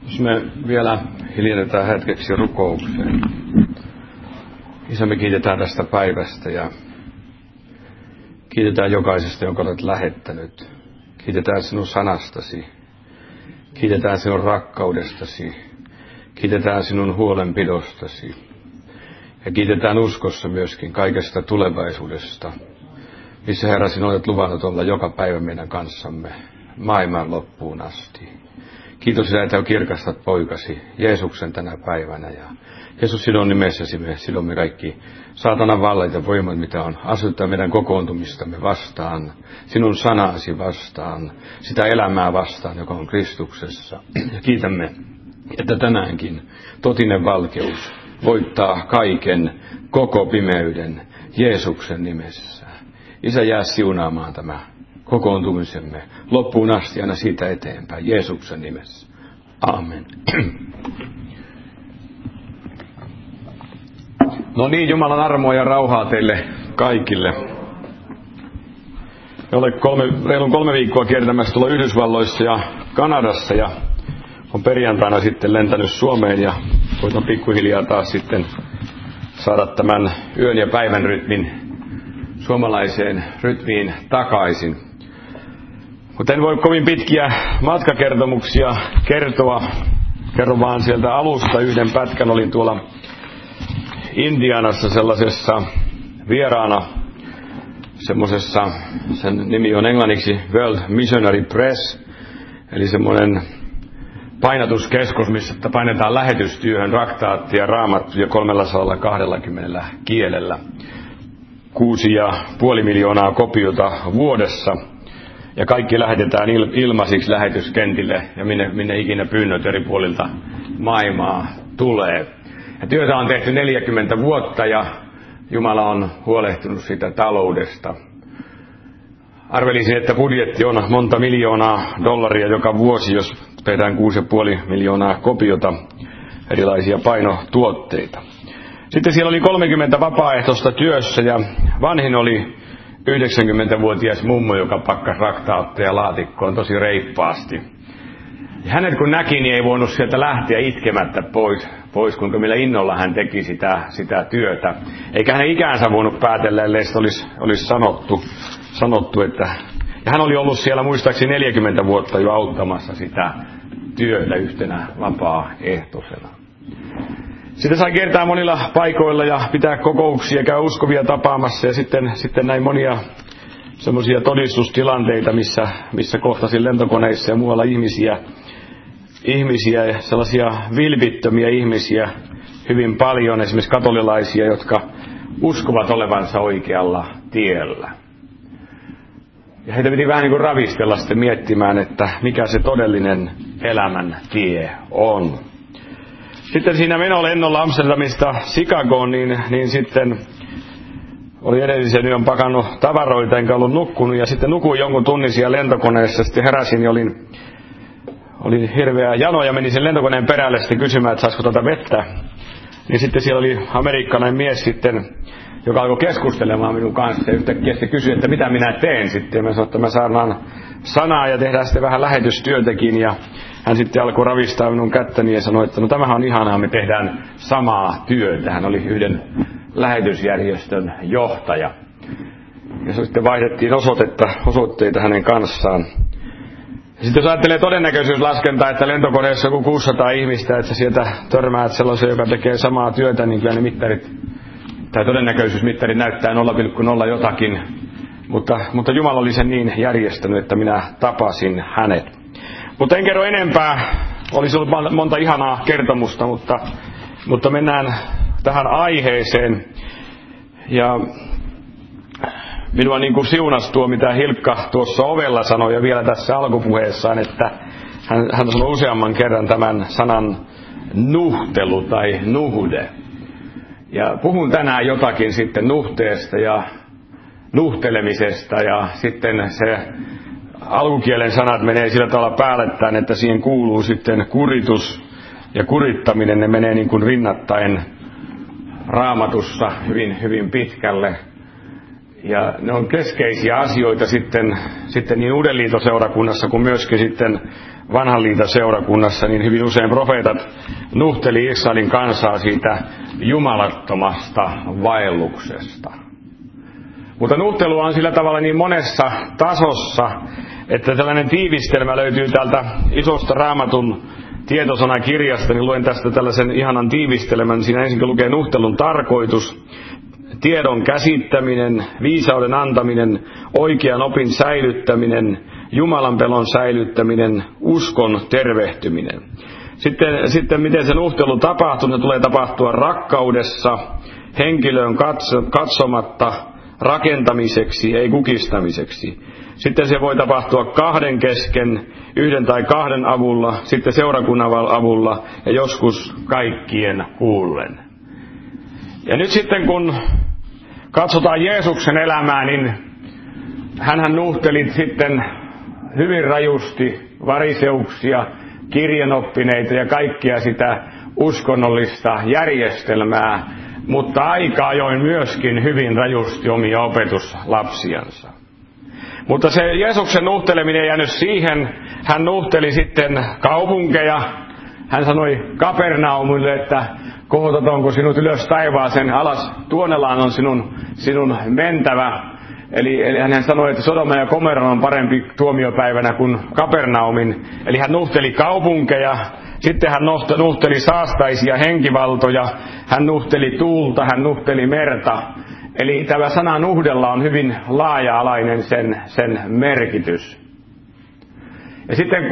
Jos me vielä hiljennetään hetkeksi rukoukseen. Isä, me kiitetään tästä päivästä ja kiitetään jokaisesta, jonka olet lähettänyt. Kiitetään sinun sanastasi. Kiitetään sinun rakkaudestasi. Kiitetään sinun huolenpidostasi. Ja kiitetään uskossa myöskin kaikesta tulevaisuudesta, missä Herra sinä olet luvannut olla joka päivä meidän kanssamme maailman loppuun asti. Kiitos sinä, että kirkastat poikasi Jeesuksen tänä päivänä. Ja Jeesus, sinun nimessäsi me sidomme kaikki saatanan vallat ja voimat, mitä on asettaa meidän kokoontumistamme vastaan, sinun sanasi vastaan, sitä elämää vastaan, joka on Kristuksessa. Ja kiitämme, että tänäänkin totinen valkeus voittaa kaiken, koko pimeyden Jeesuksen nimessä. Isä, jää siunaamaan tämä kokoontumisemme loppuun asti aina siitä eteenpäin Jeesuksen nimessä. Amen. No niin, Jumalan armoa ja rauhaa teille kaikille. Olen reilun 3 viikkoa kiertämässä tuolla Yhdysvalloissa ja Kanadassa ja on perjantaina sitten lentänyt Suomeen ja koitan pikkuhiljaa taas sitten saada tämän yön ja päivän rytmin suomalaiseen rytmiin takaisin. Mutta en voi kovin pitkiä matkakertomuksia kertoa. Kerron vaan sieltä alusta yhden pätkän. Olin tuolla Indianassa sellaisessa vieraana, semmoisessa, sen nimi on englanniksi World Missionary Press, eli semmoinen painatuskeskus, missä painetaan lähetystyöhön raktaattia raamattuja 320 kielellä. 6,5 miljoonaa kopiota vuodessa. Ja kaikki lähetetään ilmaisiksi lähetyskentille ja minne ikinä pyynnöt eri puolilta maailmaa tulee. Ja työtä on tehty 40 vuotta ja Jumala on huolehtinut siitä taloudesta. Arvelisin, että budjetti on monta miljoonaa dollaria joka vuosi, jos tehdään 6,5 miljoonaa kopiota erilaisia painotuotteita. Sitten siellä oli 30 vapaaehtoista työssä ja vanhin oli 90-vuotias mummo, joka pakkasi raktaatteja laatikkoon tosi reippaasti. Ja hänet kun näki, niin ei voinut sieltä lähteä itkemättä pois kuinka millä innolla hän teki sitä työtä. Eikä hänen ikäänsä voinut päätellä, ellei sitä olisi sanottu, että... Ja hän oli ollut siellä muistaakseni 40 vuotta jo auttamassa sitä työtä yhtenä vapaaehtoisena. Sitten sai kiertää monilla paikoilla ja pitää kokouksia, käy uskovia tapaamassa ja sitten näin monia semmoisia todistustilanteita, missä kohtasin lentokoneissa ja muualla ihmisiä ja sellaisia vilpittömiä ihmisiä hyvin paljon, esimerkiksi katolilaisia, jotka uskovat olevansa oikealla tiellä. Ja heitä piti vähän niin kuin ravistella sitten miettimään, että mikä se todellinen elämän tie on. Sitten siinä menolennolla Amsterdamista Chicagoon, niin sitten oli edellisen yön pakannut tavaroita, enkä ollut nukkunut. Ja sitten nukuin jonkun tunnin siellä lentokoneessa, sitten heräsin ja oli hirveä jano ja menin sen lentokoneen perälle sitten kysymään, että saisiko tuota vettä. Niin sitten siellä oli amerikkalainen mies sitten, joka alkoi keskustelemaan minun kanssa ja yhtäkkiä sitten kysyi, että mitä minä teen sitten. Ja mä sanoin, että mä saadaan sanaa ja tehdään sitten vähän lähetystyötäkin ja hän sitten alkoi ravistaa minun kättäni ja sanoi, että no tämähän on ihanaa, me tehdään samaa työtä. Hän oli yhden lähetysjärjestön johtaja. Ja sitten vaihdettiin osoitteita hänen kanssaan. Ja sitten jos ajattelee todennäköisyyslaskentaa, että lentokoneessa on 600 ihmistä, että sieltä törmäät sellaisen, joka tekee samaa työtä, niin kyllä ne mittarit, tai todennäköisyysmittarit näyttää 0,0 jotakin. Mutta Jumala oli sen niin järjestänyt, että minä tapasin hänet. Mutta en kerro enempää, olisi ollut monta ihanaa kertomusta, mutta mennään tähän aiheeseen. Ja minua niin kuin siunasi tuo, mitä Hilkka tuossa ovella sanoi ja vielä tässä alkupuheessaan, että hän sanoi useamman kerran tämän sanan nuhtelu tai nuhde. Ja puhun tänään jotakin sitten nuhteesta ja nuhtelemisesta ja sitten se alkukielen sanat menee sillä tavalla päällettäin, että siihen kuuluu sitten kuritus ja kurittaminen, ne menee niin kuin rinnattain Raamatussa hyvin, hyvin pitkälle. Ja ne on keskeisiä asioita sitten niin Uuden liiton seurakunnassa kuin myöskin sitten Vanhan liiton seurakunnassa, niin hyvin usein profeetat nuhteli Israelin kansaa siitä jumalattomasta vaelluksesta. Mutta nuhtelu on sillä tavalla niin monessa tasossa, että tällainen tiivistelmä löytyy täältä isosta Raamatun tietosanakirjasta, niin luen tästä tällaisen ihanan tiivistelmän. Siinä ensin lukee nuhtelun tarkoitus, tiedon käsittäminen, viisauden antaminen, oikean opin säilyttäminen, Jumalan pelon säilyttäminen, uskon tervehtyminen. Sitten miten se nuhtelu tapahtuu, se tulee tapahtua rakkaudessa, henkilöön katsomatta, rakentamiseksi, ei kukistamiseksi. Sitten se voi tapahtua kahden kesken, yhden tai kahden avulla, sitten seurakunnan avulla ja joskus kaikkien kuullen. Ja nyt sitten kun katsotaan Jeesuksen elämää, niin hänhän nuhteli sitten hyvin rajusti variseuksia, kirjanoppineita ja kaikkia sitä uskonnollista järjestelmää, mutta aika ajoin myöskin hyvin rajusti omia opetuslapsiansa. Mutta se Jeesuksen nuhteleminen ei jäänyt siihen. Hän nuhteli sitten kaupunkeja. Hän sanoi Kapernaumille, että kohotetaanko sinut ylös taivaaseen, alas tuonelaan on sinun mentävä. Eli hän sanoi, että Sodoma ja Gomorra on parempi tuomiopäivänä kuin Kapernaumin. Eli hän nuhteli kaupunkeja, sitten hän nuhteli saastaisia henkivaltoja, hän nuhteli tuulta, hän nuhteli merta. Eli tämä sana nuhdella on hyvin laaja-alainen sen merkitys. Ja sitten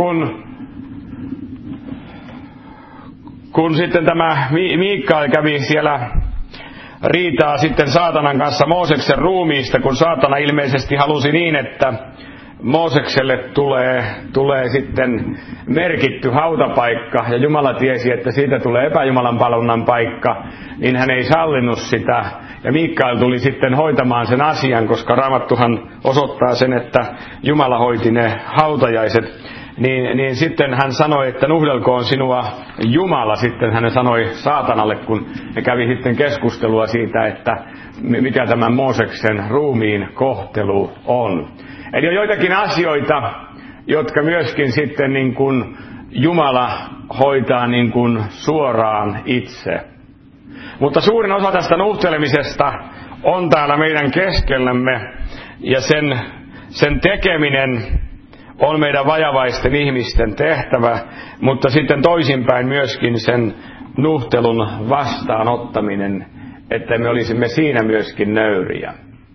kun sitten tämä Miikael kävi siellä riitaa sitten saatanan kanssa Mooseksen ruumiista, kun saatana ilmeisesti halusi niin, että Moosekselle tulee sitten merkitty hautapaikka, ja Jumala tiesi, että siitä tulee epäjumalan palvonnan paikka, niin hän ei sallinut sitä. Ja Miikael tuli sitten hoitamaan sen asian, koska Raamattuhan osoittaa sen, että Jumala hoiti ne hautajaiset. Niin sitten hän sanoi, että nuhdelkoon sinua Jumala, sitten hän sanoi saatanalle, kun he kävi sitten keskustelua siitä, että mikä tämä Mooseksen ruumiin kohtelu on. Eli on joitakin asioita, jotka myöskin sitten niin kuin Jumala hoitaa niin kuin suoraan itse. Mutta suurin osa tästä nuhtelemisesta on täällä meidän keskellämme, ja sen tekeminen on meidän vajavaisten ihmisten tehtävä, mutta sitten toisinpäin myöskin sen nuhtelun vastaanottaminen, että me olisimme siinä myöskin nöyriä.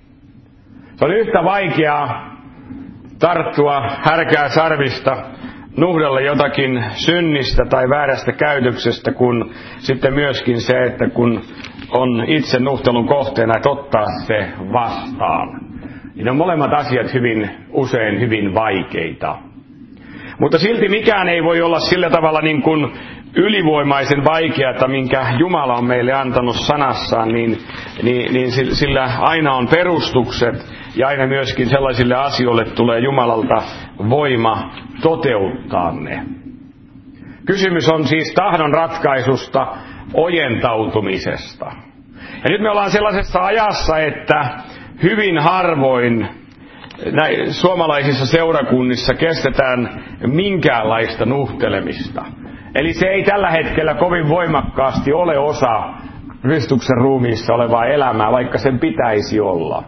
Se on yhtä vaikeaa tarttua härkää sarvista, nuhdella jotakin synnistä tai väärästä käytöksestä, kun sitten myöskin se, että kun on itse nuhtelun kohteena, että ottaa se vastaan. Niin on molemmat asiat usein hyvin vaikeita. Mutta silti mikään ei voi olla sillä tavalla niin kuin ylivoimaisen vaikeata, minkä Jumala on meille antanut sanassaan, niin sillä aina on perustukset ja aina myöskin sellaisille asioille tulee Jumalalta voima toteuttaa ne. Kysymys on siis tahdon ratkaisusta, ojentautumisesta. Ja nyt me ollaan sellaisessa ajassa, että hyvin harvoin suomalaisissa seurakunnissa kestetään minkäänlaista nuhtelemista. Eli se ei tällä hetkellä kovin voimakkaasti ole osa Kristuksen ruumiissa olevaa elämää, vaikka sen pitäisi olla.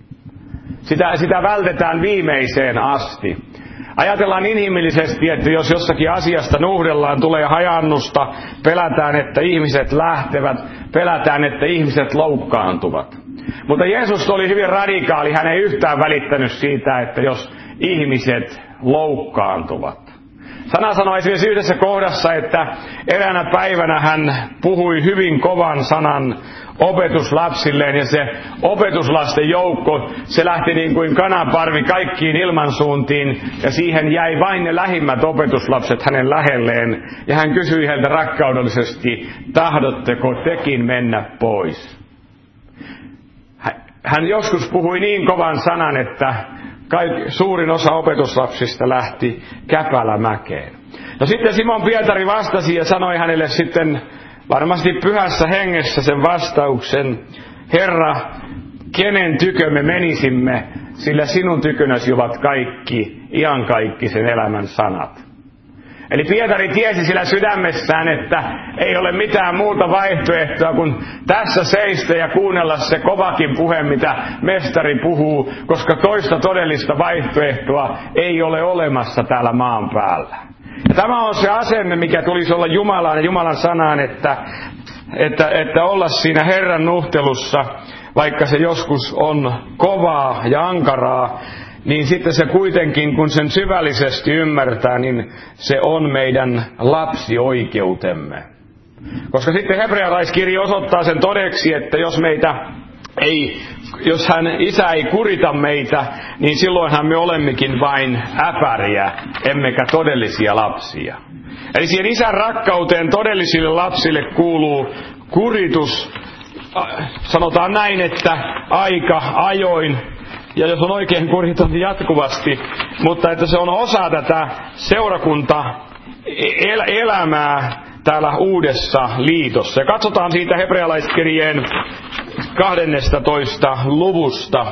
Sitä vältetään viimeiseen asti. Ajatellaan inhimillisesti, että jos jossakin asiasta nuhdellaan, tulee hajannusta, pelätään, että ihmiset lähtevät, pelätään, että ihmiset loukkaantuvat. Mutta Jeesus oli hyvin radikaali, hän ei yhtään välittänyt siitä, että jos ihmiset loukkaantuvat. Sana sanoi esimerkiksi yhdessä kohdassa, että eräänä päivänä hän puhui hyvin kovan sanan opetuslapsilleen, ja se opetuslasten joukko, se lähti niin kuin kananparvi kaikkiin ilmansuuntiin, ja siihen jäi vain ne lähimmät opetuslapset hänen lähelleen, ja hän kysyi heiltä rakkaudellisesti, tahdotteko tekin mennä pois? Hän joskus puhui niin kovan sanan, että suurin osa opetuslapsista lähti käpälämäkeen. No sitten Simon Pietari vastasi ja sanoi hänelle sitten varmasti pyhässä hengessä sen vastauksen, Herra, kenen tykö me menisimme, sillä sinun tykönäsi ovat kaikki, iankaikkisen elämän sanat. Eli Pietari tiesi sillä sydämessään, että ei ole mitään muuta vaihtoehtoa kuin tässä seistä ja kuunnella se kovakin puhe, mitä mestari puhuu, koska toista todellista vaihtoehtoa ei ole olemassa täällä maan päällä. Ja tämä on se asenne, mikä tulisi olla Jumalaan ja Jumalan sanaan, että olla siinä Herran nuhtelussa, vaikka se joskus on kovaa ja ankaraa, niin sitten se kuitenkin, kun sen syvällisesti ymmärtää, niin se on meidän lapsioikeutemme. Koska sitten hebrealaiskirja osoittaa sen todeksi, että jos isä ei kurita meitä, niin silloinhan me olemmekin vain äpäriä, emmekä todellisia lapsia. Eli siihen isän rakkauteen todellisille lapsille kuuluu kuritus, sanotaan näin, että aika ajoin, ja jos on oikein kuriton, niin jatkuvasti, mutta että se on osa tätä seurakunta-elämää täällä uudessa liitossa. Ja katsotaan siitä hebrealaiskirjeen 12. luvusta,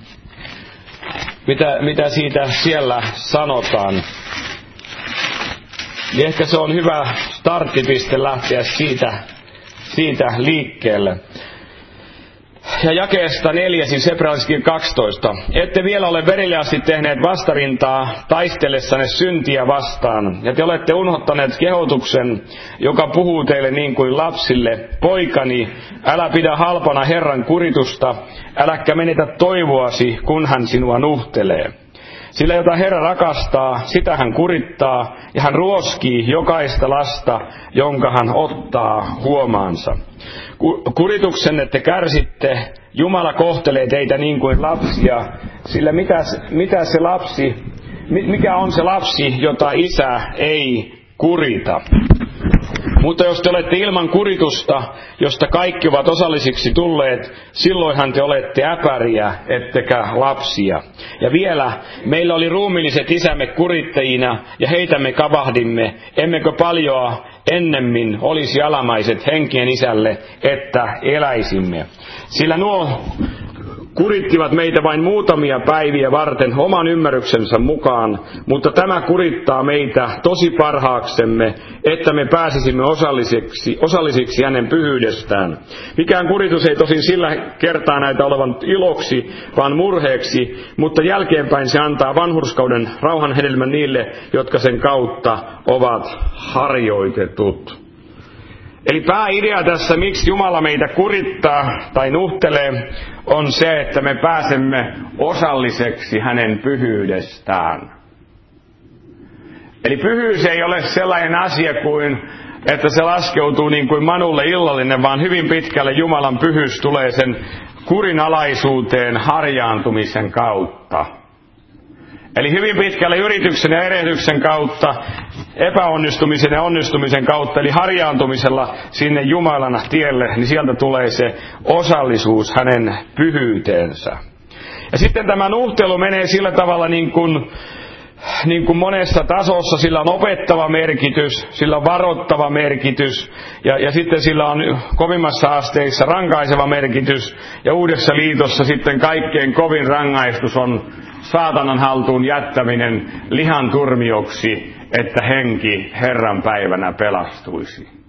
mitä siitä siellä sanotaan. Niin ehkä se on hyvä starttipiste lähteä siitä liikkeelle. Ja jakeesta 4, siis hebrealaiskirja 12. Ette vielä ole veriliästi tehneet vastarintaa taistellessanne syntiä vastaan. Ja te olette unohtaneet kehotuksen, joka puhuu teille niin kuin lapsille. Poikani, älä pidä halpana Herran kuritusta, äläkä menetä toivoasi, kun hän sinua nuhtelee. Sillä jota Herra rakastaa, sitä hän kurittaa, ja hän ruoskii jokaista lasta, jonka hän ottaa huomaansa. Kurituksenne te kärsitte, Jumala kohtelee teitä niin kuin lapsia, sillä mikä on se lapsi, jota isä ei kurita? Mutta jos te olette ilman kuritusta, josta kaikki ovat osallisiksi tulleet, silloinhan te olette äpäriä, ettekä lapsia. Ja vielä, meillä oli ruumiilliset isämme kurittajina, ja heitä me kavahdimme, emmekö paljoa ennemmin olisi alamaiset henkien isälle, että eläisimme. Sillä nuo kurittivat meitä vain muutamia päiviä varten oman ymmärryksensä mukaan, mutta tämä kurittaa meitä tosi parhaaksemme, että me pääsisimme osallisiksi hänen pyhyydestään. Mikään kuritus ei tosin sillä kertaa näitä olevan iloksi, vaan murheeksi, mutta jälkeenpäin se antaa vanhurskauden rauhan hedelmän niille, jotka sen kautta ovat harjoitetut. Eli pääidea tässä, miksi Jumala meitä kurittaa tai nuhtelee, on se, että me pääsemme osalliseksi hänen pyhyydestään. Eli pyhyys ei ole sellainen asia kuin, että se laskeutuu niin kuin manulle illallinen, vaan hyvin pitkälle Jumalan pyhyys tulee sen kurinalaisuuteen harjaantumisen kautta. Eli hyvin pitkälle yrityksen ja erehdyksen kautta, epäonnistumisen ja onnistumisen kautta, eli harjaantumisella sinne Jumalan tielle, niin sieltä tulee se osallisuus hänen pyhyyteensä. Ja sitten tämä nuhtelu menee sillä tavalla niin kuin monessa tasossa, sillä on opettava merkitys, sillä on varoittava merkitys, ja sitten sillä on kovimmassa asteissa rankaiseva merkitys, ja uudessa liitossa sitten kaikkein kovin rangaistus on saatanan haltuun jättäminen lihan turmioksi, että henki Herran päivänä pelastuisi.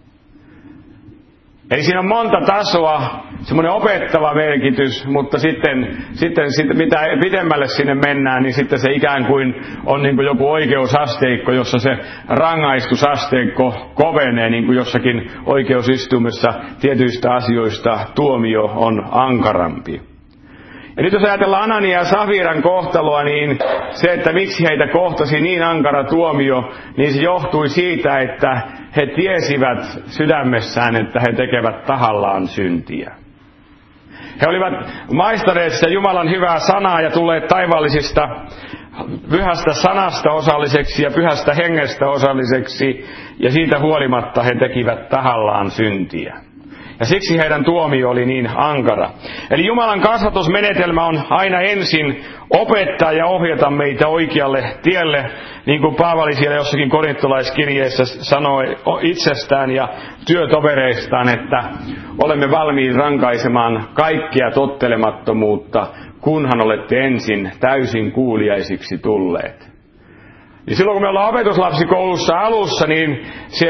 Eli siinä on monta tasoa, semmoinen opettava merkitys, mutta sitten mitä pidemmälle sinne mennään, niin sitten se ikään kuin on niin kuin joku oikeusasteikko, jossa se rangaistusasteikko kovenee, niin kuin jossakin oikeusistuimessa tietyistä asioista tuomio on ankarampi. Ja nyt jos ajatellaan Anania ja Safiran kohtaloa, niin se, että miksi heitä kohtasi niin ankara tuomio, niin se johtui siitä, että he tiesivät sydämessään, että he tekevät tahallaan syntiä. He olivat maistaneet sitä Jumalan hyvää sanaa ja tulleet taivaallisista pyhästä sanasta osalliseksi ja pyhästä hengestä osalliseksi, ja siitä huolimatta he tekivät tahallaan syntiä. Ja siksi heidän tuomio oli niin ankara. Eli Jumalan kasvatusmenetelmä on aina ensin opettaa ja ohjata meitä oikealle tielle, niin kuin Paavali siellä jossakin korintolaiskirjeessä sanoi itsestään ja työtovereistaan, että olemme valmiit rankaisemaan kaikkea tottelemattomuutta, kunhan olette ensin täysin kuuliaisiksi tulleet. Ja silloin kun me ollaan opetuslapsikoulussa alussa, niin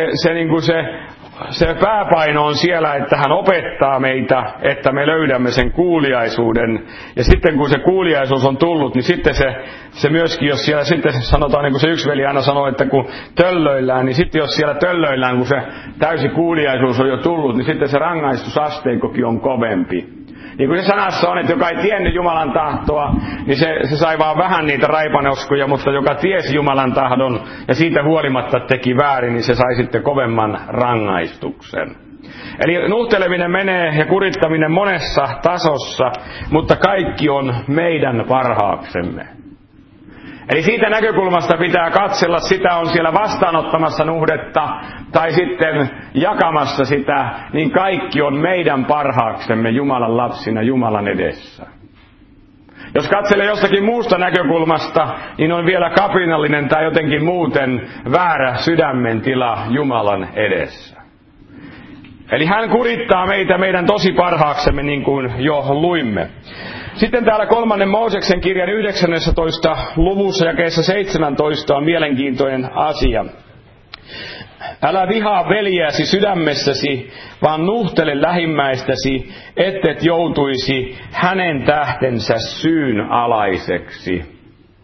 se pääpaino on siellä, että hän opettaa meitä, että me löydämme sen kuuliaisuuden. Ja sitten kun se kuuliaisuus on tullut, niin sitten se myöskin, jos siellä sitten sanotaan, niin kuin se yksi veli aina sanoo, että kun töllöillään, niin sitten jos siellä töllöillään, kun se täysi kuuliaisuus on jo tullut, niin sitten se rangaistusasteikkokin on kovempi. Niin kuin se sanassa on, että joka ei tiennyt Jumalan tahtoa, niin se sai vaan vähän niitä raipanoskuja, mutta joka tiesi Jumalan tahdon ja siitä huolimatta teki väärin, niin se sai sitten kovemman rangaistuksen. Eli nuhteleminen menee ja kurittaminen monessa tasossa, mutta kaikki on meidän parhaaksemme. Eli siitä näkökulmasta pitää katsella, sitä on siellä vastaanottamassa nuhdetta tai sitten jakamassa sitä, niin kaikki on meidän parhaaksemme Jumalan lapsina Jumalan edessä. Jos katselee jostakin muusta näkökulmasta, niin on vielä kapinallinen tai jotenkin muuten väärä sydämen tila Jumalan edessä. Eli hän kurittaa meitä meidän tosi parhaaksemme, niin kuin jo luimme. Sitten täällä 3. Mooseksen kirjan 19. luvussa jakeessa 17 on mielenkiintoinen asia. Älä vihaa veljeäsi sydämessäsi, vaan nuhtele lähimmäistäsi, ettet joutuisi hänen tähtensä syyn alaiseksi.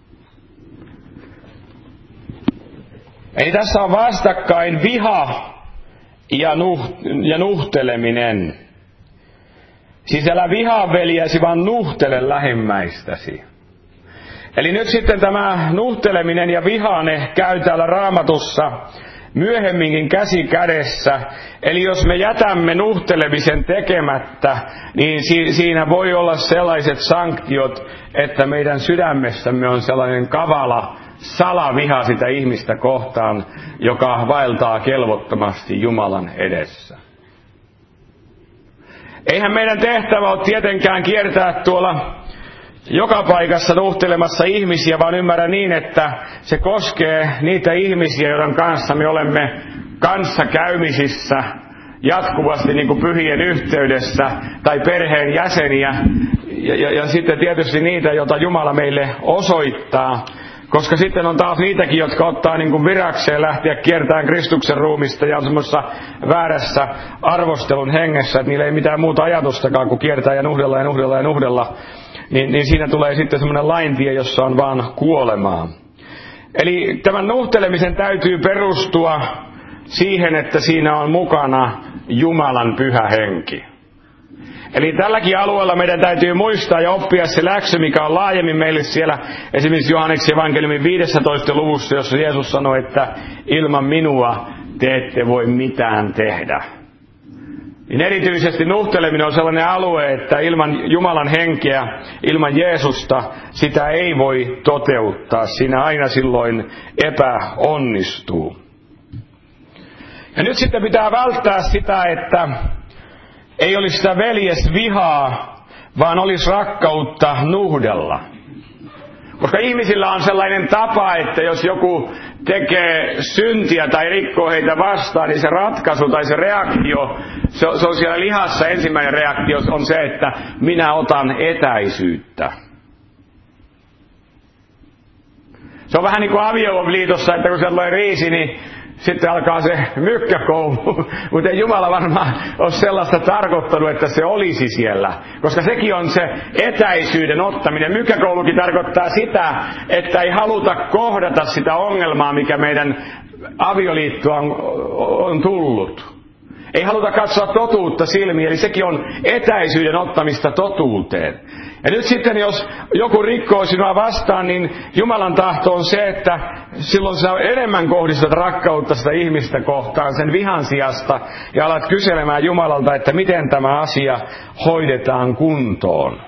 Eli tässä on vastakkain viha ja nuhteleminen. Siis älä vihaa veljäsi, vaan nuhtele lähimmäistäsi. Eli nyt sitten tämä nuhteleminen ja vihane käy täällä Raamatussa myöhemminkin käsi kädessä. Eli jos me jätämme nuhtelemisen tekemättä, niin siinä voi olla sellaiset sanktiot, että meidän sydämessämme on sellainen kavala salaviha sitä ihmistä kohtaan, joka vaeltaa kelvottomasti Jumalan edessä. Eihän meidän tehtävä ole tietenkään kiertää tuolla joka paikassa nuhtelemassa ihmisiä, vaan ymmärrä niin, että se koskee niitä ihmisiä, joiden kanssa me olemme kanssakäymisissä jatkuvasti niin kuin pyhien yhteydessä tai perheen jäseniä ja sitten tietysti niitä, joita Jumala meille osoittaa. Koska sitten on taas niitäkin, jotka ottaa niin kuin virakseen lähteä kiertämään Kristuksen ruumista ja on semmoisessa väärässä arvostelun hengessä, että niillä ei mitään muuta ajatustakaan kuin kiertää ja nuhdella ja nuhdella ja nuhdella. Niin siinä tulee sitten semmoinen laintie, jossa on vaan kuolemaa. Eli tämän nuhtelemisen täytyy perustua siihen, että siinä on mukana Jumalan pyhä henki. Eli tälläkin alueella meidän täytyy muistaa ja oppia se läksy, mikä on laajemmin meille siellä esimerkiksi Johanneksen evankeliumin 15. luvussa, jossa Jeesus sanoi, että ilman minua te ette voi mitään tehdä. Niin erityisesti nuhteleminen on sellainen alue, että ilman Jumalan henkeä, ilman Jeesusta, sitä ei voi toteuttaa. Siinä aina silloin epäonnistuu. Ja nyt sitten pitää välttää sitä, että ei olisi sitä veljesvihaa, vaan olisi rakkautta nuhdella. Koska ihmisillä on sellainen tapa, että jos joku tekee syntiä tai rikkoo heitä vastaan, niin se ratkaisu tai se reaktio, se on siellä lihassa ensimmäinen reaktio on se, että minä otan etäisyyttä. Se on vähän niin kuin avioliitossa, että kun sellainen riisi, niin sitten alkaa se mykkäkoulu, mutta ei Jumala varmaan ole sellaista tarkoittanut, että se olisi siellä. Koska sekin on se etäisyyden ottaminen. Mykkäkoulukin tarkoittaa sitä, että ei haluta kohdata sitä ongelmaa, mikä meidän avioliittoon on tullut. Ei haluta katsoa totuutta silmiin, eli sekin on etäisyyden ottamista totuuteen. Ja nyt sitten, jos joku rikkoo sinua vastaan, niin Jumalan tahto on se, että silloin sä enemmän kohdistat rakkautta sitä ihmistä kohtaan sen vihan sijasta ja alat kyselemään Jumalalta, että miten tämä asia hoidetaan kuntoon.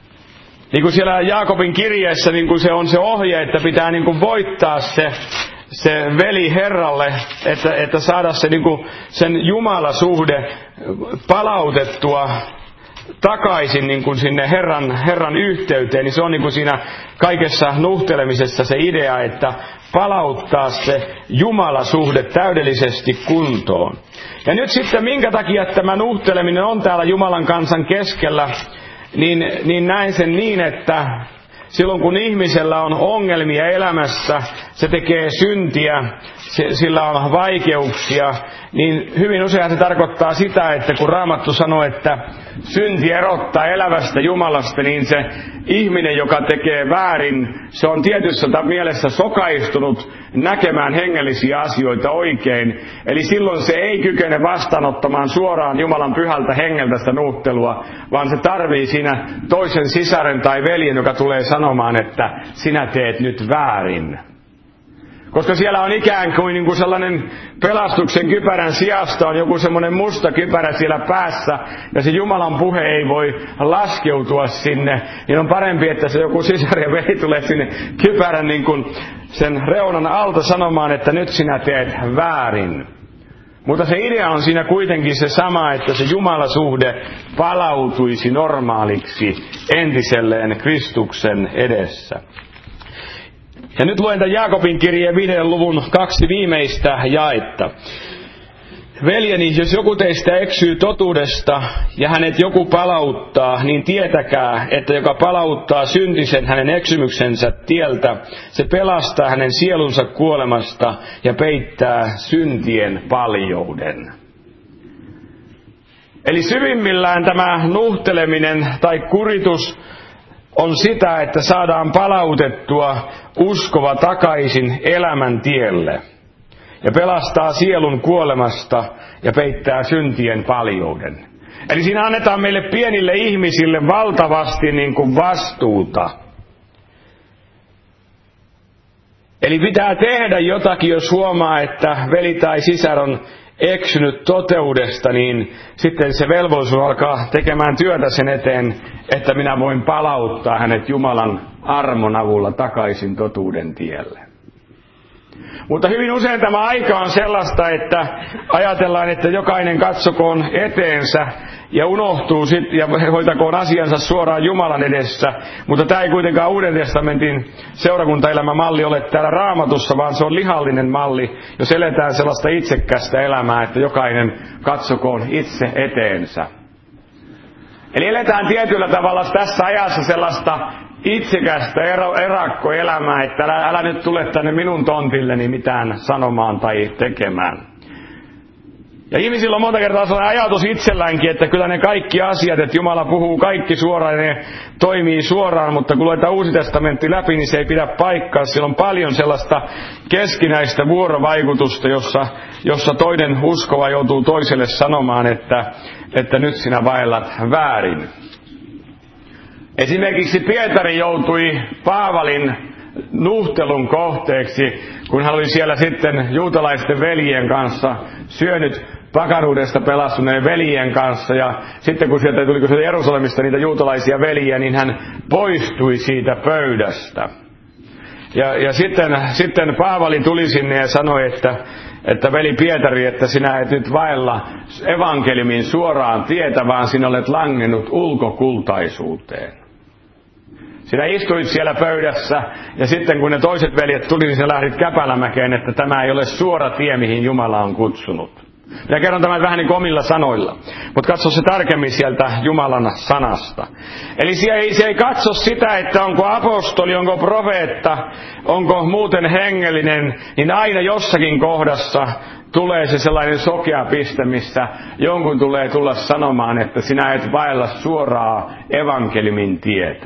Niin kuin siellä Jaakobin kirjeessä, niin kuin se on se ohje, että pitää niin kuin voittaa se veli Herralle, että saada se niinku sen Jumalasuhde palautettua takaisin niin kuin sinne Herran yhteyteen, niin se on niin kuin siinä kaikessa nuhtelemisessa se idea, että palauttaa se Jumalasuhde täydellisesti kuntoon. Ja nyt sitten minkä takia tämä nuhteleminen on täällä Jumalan kansan keskellä, niin näen sen niin, että silloin kun ihmisellä on ongelmia elämässä, se tekee syntiä, sillä on vaikeuksia, niin hyvin usein se tarkoittaa sitä, että kun Raamattu sanoo, että synti erottaa elävästä Jumalasta, niin se ihminen, joka tekee väärin, se on tietyssä mielessä sokaistunut näkemään hengellisiä asioita oikein. Eli silloin se ei kykene vastaanottamaan suoraan Jumalan pyhältä hengeltä sitä nuhtelua, vaan se tarvii siinä toisen sisaren tai veljen, joka tulee sanomaan, että sinä teet nyt väärin. Koska siellä on ikään kuin sellainen pelastuksen kypärän sijasta on joku semmoinen musta kypärä siellä päässä, ja se Jumalan puhe ei voi laskeutua sinne, niin on parempi, että se joku sisar ja veli tulee sinne kypärän niin kuin sen reunan alta sanomaan, että nyt sinä teet väärin. Mutta se idea on siinä kuitenkin se sama, että se Jumalasuhde palautuisi normaaliksi entiselleen Kristuksen edessä. Ja nyt luen tämän Jaakobin kirjeen 5. luvun 2 viimeistä jaetta. Veljeni, jos joku teistä eksyy totuudesta ja hänet joku palauttaa, niin tietäkää, että joka palauttaa syntisen hänen eksymyksensä tieltä, se pelastaa hänen sielunsa kuolemasta ja peittää syntien paljouden. Eli syvimmillään tämä nuhteleminen tai kuritus on sitä, että saadaan palautettua uskova takaisin elämän tielle ja pelastaa sielun kuolemasta ja peittää syntien paljouden. Eli siinä annetaan meille pienille ihmisille valtavasti niin kuin vastuuta. Eli pitää tehdä jotakin, jos huomaa, että veli tai sisar on eksynyt toteudesta, niin sitten se velvollisuus alkaa tekemään työtä sen eteen, että minä voin palauttaa hänet Jumalan armon avulla takaisin totuuden tielle. Mutta hyvin usein tämä aika on sellaista, että ajatellaan, että jokainen katsokoon eteensä ja unohtuu sitten ja hoitakoon asiansa suoraan Jumalan edessä. Mutta tämä ei kuitenkaan Uuden testamentin seurakuntaelämämalli ole täällä Raamatussa, vaan se on lihallinen malli, jos eletään sellaista itsekästä elämää, että jokainen katsokoon itse eteensä. Eli eletään tietyllä tavalla tässä ajassa sellaista itsekästä erakkoelämää, että älä nyt tule tänne minun tontilleni mitään sanomaan tai tekemään. Ja ihmisillä on monta kertaa sellainen ajatus itselläänkin, että kyllä ne kaikki asiat, että Jumala puhuu kaikki suoraan ja ne toimii suoraan, mutta kun luetaan Uusi testamentti läpi, niin se ei pidä paikkaa. Siellä on paljon sellaista keskinäistä vuorovaikutusta, jossa toinen uskova joutuu toiselle sanomaan, että nyt sinä vaellat väärin. Esimerkiksi Pietari joutui Paavalin nuhtelun kohteeksi, kun hän oli siellä sitten juutalaisten veljien kanssa syönyt pakaruudesta pelastuneen veljien kanssa. Ja sitten kun sieltä tuli Jerusalemista niitä juutalaisia veljiä, niin hän poistui siitä pöydästä. Ja sitten Paavali tuli sinne ja sanoi, että veli Pietari, että sinä et nyt vaella evankeliumin suoraan tietä, vaan sinä olet langennut ulkokultaisuuteen. Sinä istuit siellä pöydässä, ja sitten kun ne toiset veljet tuli, niin sinä lähdit käpälämäkeen, että tämä ei ole suora tie, mihin Jumala on kutsunut. Minä kerron tämän vähän niin kuin omilla sanoilla, mutta katso se tarkemmin sieltä Jumalan sanasta. Eli se ei katso sitä, että onko apostoli, onko profeetta, onko muuten hengellinen, niin aina jossakin kohdassa tulee se sellainen sokea piste, missä jonkun tulee tulla sanomaan, että sinä et vaella suoraa evankeliumin tietä.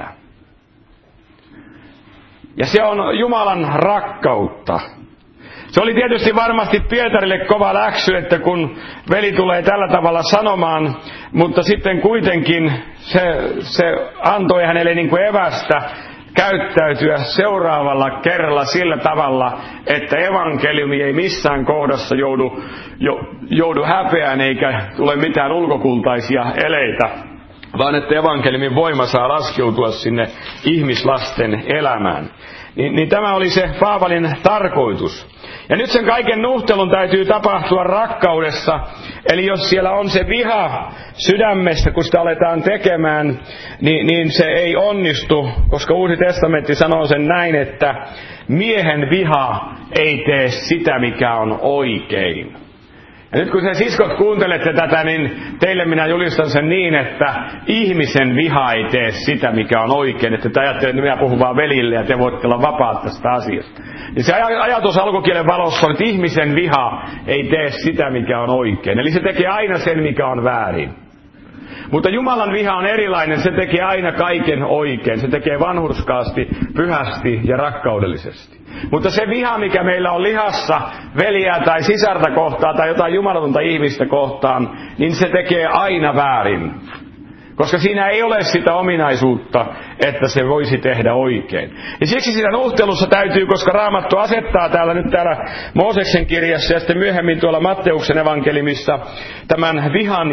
Ja se on Jumalan rakkautta. Se oli tietysti varmasti Pietarille kova läksy, että kun veli tulee tällä tavalla sanomaan, mutta sitten kuitenkin se antoi hänelle niin kuin evästä käyttäytyä seuraavalla kerralla sillä tavalla, että evankeliumi ei missään kohdassa joudu häpeään eikä tule mitään ulkokultaisia eleitä, vaan että evankeliumin voima saa laskeutua sinne ihmislasten elämään. Niin tämä oli se Paavalin tarkoitus. Ja nyt sen kaiken nuhtelun täytyy tapahtua rakkaudessa. Eli jos siellä on se viha sydämessä, kun sitä aletaan tekemään, niin se ei onnistu, koska Uusi testamentti sanoo sen näin, että miehen viha ei tee sitä, mikä on oikein. Ja nyt kun te siskot kuuntelette tätä, niin teille minä julistan sen niin, että ihmisen viha ei tee sitä, mikä on oikein. Että te ajattelette, että minä puhun vaan velille ja te voitte olla vapaat tästä asiasta. Ja se ajatus alkukielen valossa on, että ihmisen viha ei tee sitä, mikä on oikein. Eli se tekee aina sen, mikä on väärin. Mutta Jumalan viha on erilainen, se tekee aina kaiken oikein. Se tekee vanhurskaasti, pyhästi ja rakkaudellisesti. Mutta se viha, mikä meillä on lihassa veljeä tai sisarta kohtaan tai jotain jumalatonta ihmistä kohtaan, niin se tekee aina väärin. Koska siinä ei ole sitä ominaisuutta, että se voisi tehdä oikein. Ja siksi siinä nuhtelussa täytyy, koska Raamattu asettaa täällä Mooseksen kirjassa ja sitten myöhemmin tuolla Matteuksen evankelimissa tämän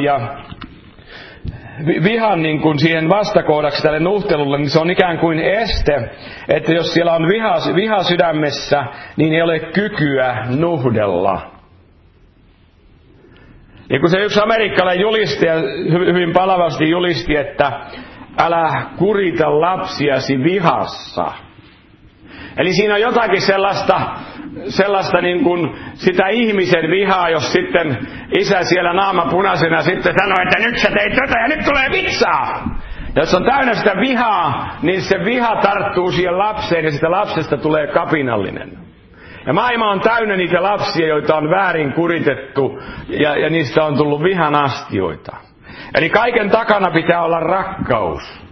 vihan niin kuin siihen vastakohdaksi tälle nuhtelulle, niin se on ikään kuin este, että jos siellä on viha sydämessä, niin ei ole kykyä nuhdella. Niin kuin se yksi amerikkalainen julistaja hyvin palavasti julisti, että älä kurita lapsiasi vihassa. Eli siinä on jotakin sellaista niin kuin sitä ihmisen vihaa, jos sitten isä siellä naama punaisena sitten sanoo, että nyt sä teit tätä ja nyt tulee vitsaa. Ja jos on täynnä sitä vihaa, niin se viha tarttuu siihen lapseen ja sitä lapsesta tulee kapinallinen. Ja maailma on täynnä niitä lapsia, joita on väärin kuritettu ja niistä on tullut vihan astioita. Eli kaiken takana pitää olla rakkaus.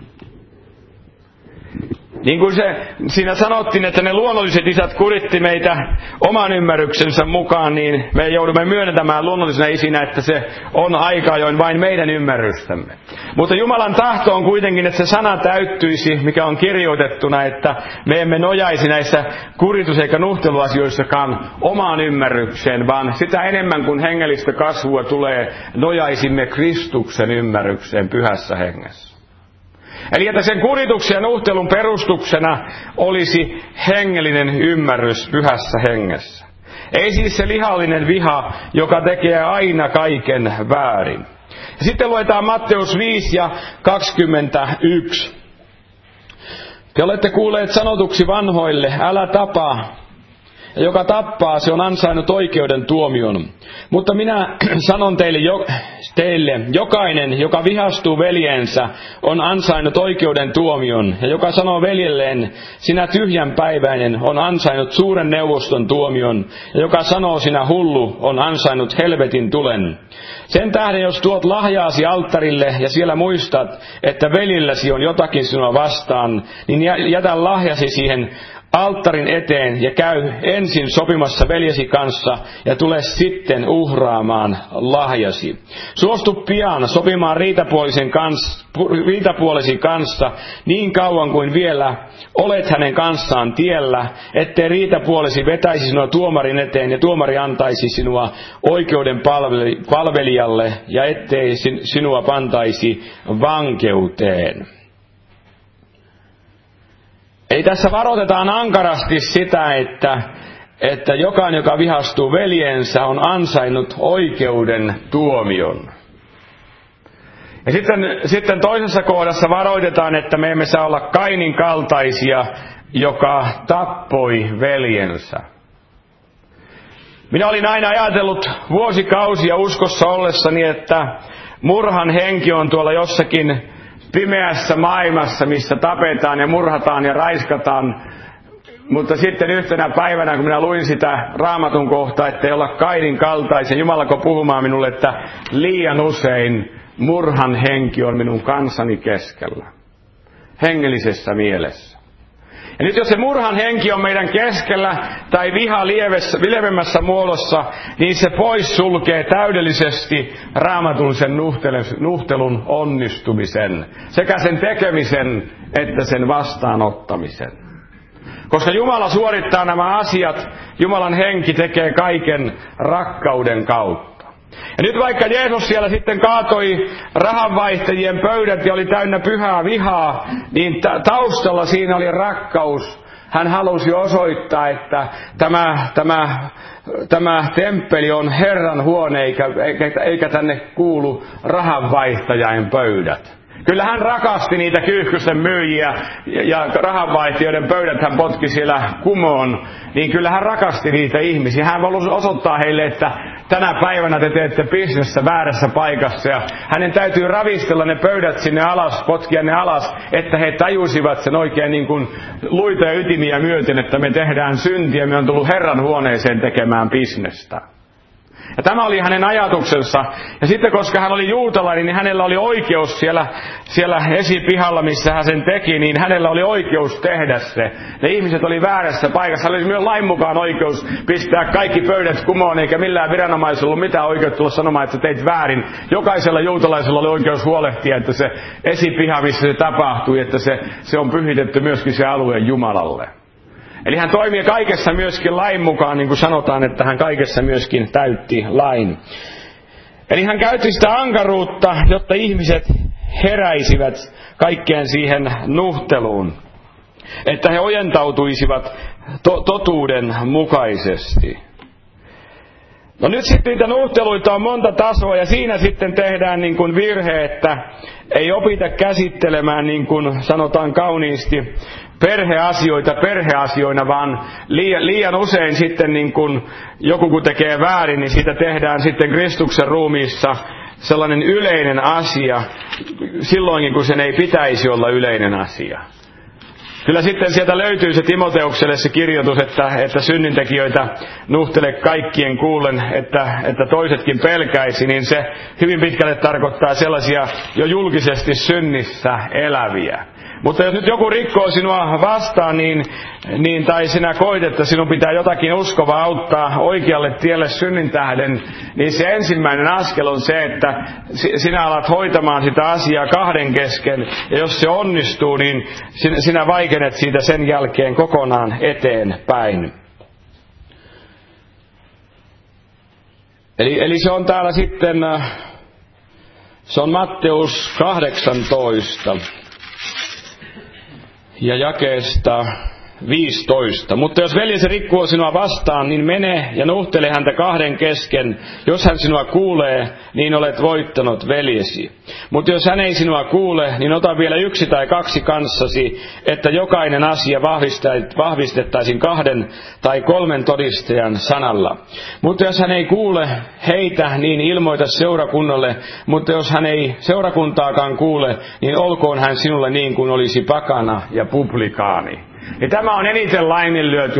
Niin kuin siinä sanottiin, että ne luonnolliset isät kuritti meitä oman ymmärryksensä mukaan, niin me joudumme myöntämään luonnollisena isinä, että se on aika ajoin vain meidän ymmärrystämme. Mutta Jumalan tahto on kuitenkin, että se sana täyttyisi, mikä on kirjoitettuna, että me emme nojaisi näissä kuritus- eikä nuhteluasioissakaan omaan ymmärrykseen, vaan sitä enemmän kuin hengellistä kasvua tulee, nojaisimme Kristuksen ymmärrykseen pyhässä hengessä. Eli että sen kurituksen ja nuhtelun perustuksena olisi hengellinen ymmärrys pyhässä hengessä. Ei siis se lihallinen viha, joka tekee aina kaiken väärin. Ja sitten luetaan Matteus 5 ja 21. Te olette kuulleet sanotuksi vanhoille, älä tapaa. Ja joka tappaa, se on ansainnut oikeuden tuomion. Mutta minä sanon teille, jokainen, joka vihastuu veljensä, on ansainnut oikeuden tuomion. Ja joka sanoo veljelleen, sinä tyhjänpäiväinen, on ansainnut suuren neuvoston tuomion. Ja joka sanoo, sinä hullu, on ansainnut helvetin tulen. Sen tähden, jos tuot lahjaasi alttarille ja siellä muistat, että veljilläsi on jotakin sinua vastaan, niin jätä lahjasi siihen alttarin eteen ja käy ensin sopimassa veljesi kanssa ja tule sitten uhraamaan lahjasi. Suostu pian sopimaan riitapuolesi kanssa niin kauan kuin vielä olet hänen kanssaan tiellä, ettei riitapuolesi vetäisi sinua tuomarin eteen ja tuomari antaisi sinua oikeuden palvelijalle ja ettei sinua pantaisi vankeuteen. Ei tässä varoitetaan ankarasti sitä, että jokainen, joka vihastuu veljensä, on ansainnut oikeuden tuomion. Ja sitten toisessa kohdassa varoitetaan, että me emme saa olla Kainin kaltaisia, joka tappoi veljensä. Minä olin aina ajatellut vuosikausia uskossa ollessani, että murhan henki on tuolla jossakin pimeässä maailmassa, missä tapetaan ja murhataan ja raiskataan. Mutta sitten yhtenä päivänä, kun minä luin sitä Raamatun kohtaa, ettei olla Kainin kaltaisia, Jumala alkoi puhumaan minulle, että liian usein murhan henki on minun kansani keskellä. Hengellisessä mielessä. Ja nyt jos se murhan henki on meidän keskellä tai viha lievemmässä muodossa, niin se pois sulkee täydellisesti Raamatun sen nuhtelun onnistumisen. Sekä sen tekemisen että sen vastaanottamisen. Koska Jumala suorittaa nämä asiat, Jumalan henki tekee kaiken rakkauden kautta. Ja nyt vaikka Jeesus siellä sitten kaatoi rahanvaihtajien pöydät ja oli täynnä pyhää vihaa, niin taustalla siinä oli rakkaus hän halusi osoittaa, että tämä temppeli on Herran huone, eikä tänne kuulu rahanvaihtajain pöydät. Kyllä hän rakasti niitä kyyhkysten myyjiä ja rahanvaihtajoiden pöydät hän potki siellä kumoon. Niin kyllä hän rakasti niitä ihmisiä. Hän halusi osoittaa heille, että tänä päivänä te teette bisnessä väärässä paikassa. Ja hänen täytyy ravistella ne pöydät sinne alas, potkia ne alas, että he tajusivat sen oikein niin kuin luita ja ytimiä myöten, että me tehdään syntiä. Me on tullut Herran huoneeseen tekemään bisnestä. Ja tämä oli hänen ajatuksensa. Ja sitten koska hän oli juutalainen, niin hänellä oli oikeus siellä esipihalla, missä hän sen teki, niin hänellä oli oikeus tehdä se. Ne ihmiset oli väärässä paikassa. Hänellä oli myös lain mukaan oikeus pistää kaikki pöydät kumoon, eikä millään viranomaisella ollut mitään oikeutta tulla sanomaan, että teit väärin. Jokaisella juutalaisella oli oikeus huolehtia, että se esipiha, missä se tapahtui, että se on pyhitetty myöskin se alueen Jumalalle. Eli hän toimii kaikessa myöskin lain mukaan, niin kuin sanotaan, että hän kaikessa myöskin täytti lain. Eli hän käytti sitä ankaruutta, jotta ihmiset heräisivät kaikkeen siihen nuhteluun. Että he ojentautuisivat totuuden mukaisesti. No nyt sitten niitä nuhteluita on monta tasoa ja siinä sitten tehdään niin kuin virhe, että ei opita käsittelemään niin kuin sanotaan kauniisti perheasioita perheasioina, vaan liian usein sitten niin kuin joku kun tekee väärin, niin siitä tehdään sitten Kristuksen ruumiissa sellainen yleinen asia silloinkin, kun sen ei pitäisi olla yleinen asia. Kyllä sitten sieltä löytyy se Timoteukselle se kirjoitus, että synnintekijöitä nuhtele kaikkien kuullen, että toisetkin pelkäisi, niin se hyvin pitkälle tarkoittaa sellaisia jo julkisesti synnissä eläviä. Mutta jos nyt joku rikkoo sinua vastaan, niin tai sinä koet, että sinun pitää jotakin uskovaa auttaa oikealle tielle synnin tähden, niin se ensimmäinen askel on se, että sinä alat hoitamaan sitä asiaa kahden kesken, ja jos se onnistuu, niin sinä vaikenet siitä sen jälkeen kokonaan eteenpäin. Eli se on täällä sitten, se on Matteus 18. Ja jakeesta 15. Mutta jos veljesi rikkoo sinua vastaan, niin mene ja nuhtele häntä kahden kesken. Jos hän sinua kuulee, niin olet voittanut veljesi. Mutta jos hän ei sinua kuule, niin ota vielä 1 tai 2 kanssasi, että jokainen asia vahvistettaisiin 2 tai 3 todistajan sanalla. Mutta jos hän ei kuule heitä, niin ilmoita seurakunnalle. Mutta jos hän ei seurakuntaakaan kuule, niin olkoon hän sinulle niin kuin olisi pakana ja publikaani. Ja tämä on eniten laiminlyöty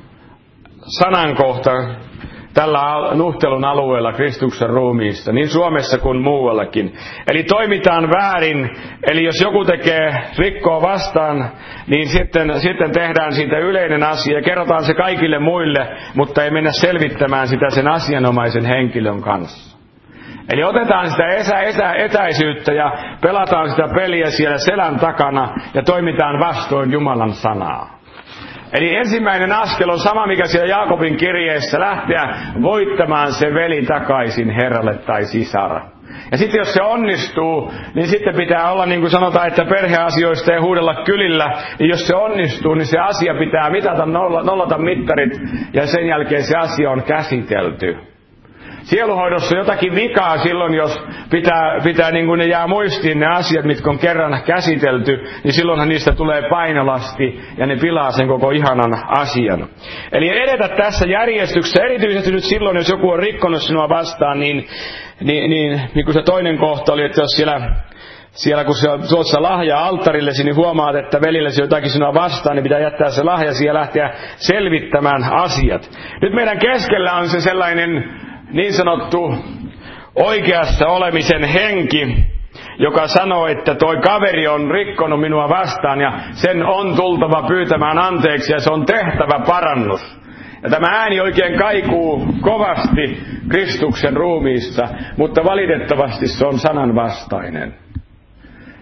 sanankohta tällä nuhtelun alueella Kristuksen ruumiissa, niin Suomessa kuin muuallakin. Eli toimitaan väärin, eli jos joku rikkoo vastaan, niin sitten tehdään siitä yleinen asia ja kerrotaan se kaikille muille, mutta ei mennä selvittämään sitä sen asianomaisen henkilön kanssa. Eli otetaan sitä etäisyyttä ja pelataan sitä peliä siellä selän takana ja toimitaan vastoin Jumalan sanaa. Eli ensimmäinen askel on sama, mikä siellä Jaakobin kirjeessä lähteä voittamaan se veli takaisin herralle tai sisara. Ja sitten jos se onnistuu, niin sitten pitää olla niin kuin sanotaan, että perheasioista ei huudella kylillä. Ja jos se onnistuu, niin se asia pitää mitata, nollata mittarit ja sen jälkeen se asia on käsitelty. Sieluhoidossa jotakin vikaa silloin, jos pitää niin kuin ne jää muistiin ne asiat, mitkä on kerran käsitelty, niin silloinhan niistä tulee painolasti ja ne pilaa sen koko ihanan asian. Eli edetä tässä järjestyksessä, erityisesti nyt silloin, jos joku on rikkonut sinua vastaan, niin kuin se toinen kohta oli, että jos siellä kun se on tuossa lahja alttarillesi, niin huomaat, että velillesi jotakin sinua vastaan, niin pitää jättää se lahjasi ja lähteä selvittämään asiat. Nyt meidän keskellä on se sellainen niin sanottu oikeassa olemisen henki, joka sanoo, että toi kaveri on rikkonut minua vastaan ja sen on tultava pyytämään anteeksi ja se on tehtävä parannus. Ja tämä ääni oikein kaikuu kovasti Kristuksen ruumiissa, mutta valitettavasti se on sananvastainen.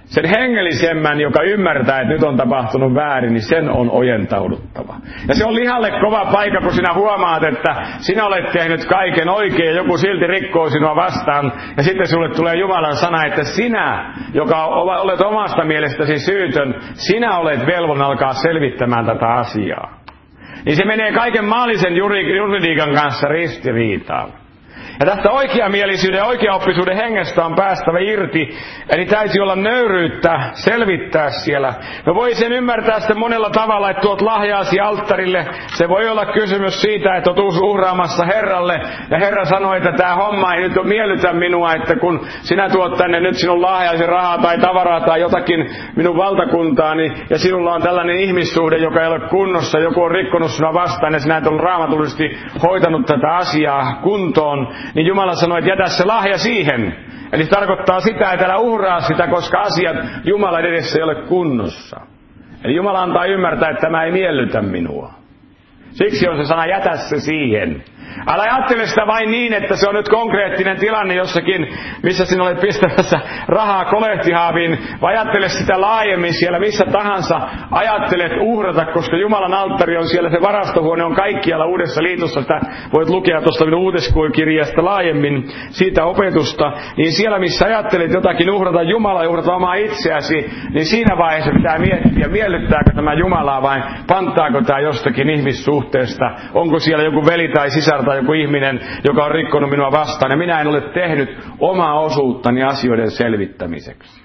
sen hengellisemmän, joka ymmärtää, että nyt on tapahtunut väärin, niin sen on ojentauduttava. Ja se on lihalle kova paikka, kun sinä huomaat, että sinä olet tehnyt kaiken oikein ja joku silti rikkoo sinua vastaan. Ja sitten sulle tulee Jumalan sana, että sinä, joka olet omasta mielestäsi syytön, sinä olet velvollinen alkaa selvittämään tätä asiaa. Niin se menee kaiken maallisen juridiikan kanssa ristiriitaan. Ja tästä oikeamielisyyden ja oikeaoppisuuden hengestä on päästävä irti. Eli täytyy olla nöyryyttä selvittää siellä. Me voi sen ymmärtää sitten monella tavalla, että tuot lahjaasi alttarille. Se voi olla kysymys siitä, että olet uhraamassa Herralle. Ja Herra sanoi, että tämä homma ei nyt miellytä minua, että kun sinä tuot tänne nyt sinun lahjaasi rahaa tai tavaraa tai jotakin minun valtakuntaani. Ja sinulla on tällainen ihmissuhde, joka ei ole kunnossa. Joku on rikkonut sinua vastaan ja sinä et ole raamatullisesti hoitanut tätä asiaa kuntoon. Niin Jumala sanoi, että jätä se lahja siihen. Eli se tarkoittaa sitä, että älä uhraa sitä, koska asiat Jumalan edessä ei ole kunnossa. Eli Jumala antaa ymmärtää, että tämä ei miellytä minua. Siksi on se sana, jätä se siihen. Älä ajattele sitä vain niin, että se on nyt konkreettinen tilanne jossakin, missä sinä olet pistämässä rahaa kolehtihaaviin, vai ajattele sitä laajemmin siellä missä tahansa. Ajattelet uhrata, koska Jumalan alttari on siellä, se varastohuone on kaikkialla Uudessa liitossa. Sitä voit lukea tuosta minun uutiskirjasta laajemmin siitä opetusta. Niin siellä missä ajattelet jotakin uhrata Jumalaa ja uhrata omaa itseäsi, niin siinä vaiheessa pitää miettiä, miellyttääkö tämä Jumalaa vai pantaako tämä jostakin ihmissuhteesta. Onko siellä joku veli tai sisar tai joku ihminen, joka on rikkonut minua vastaan, ja minä en ole tehnyt omaa osuuttani asioiden selvittämiseksi.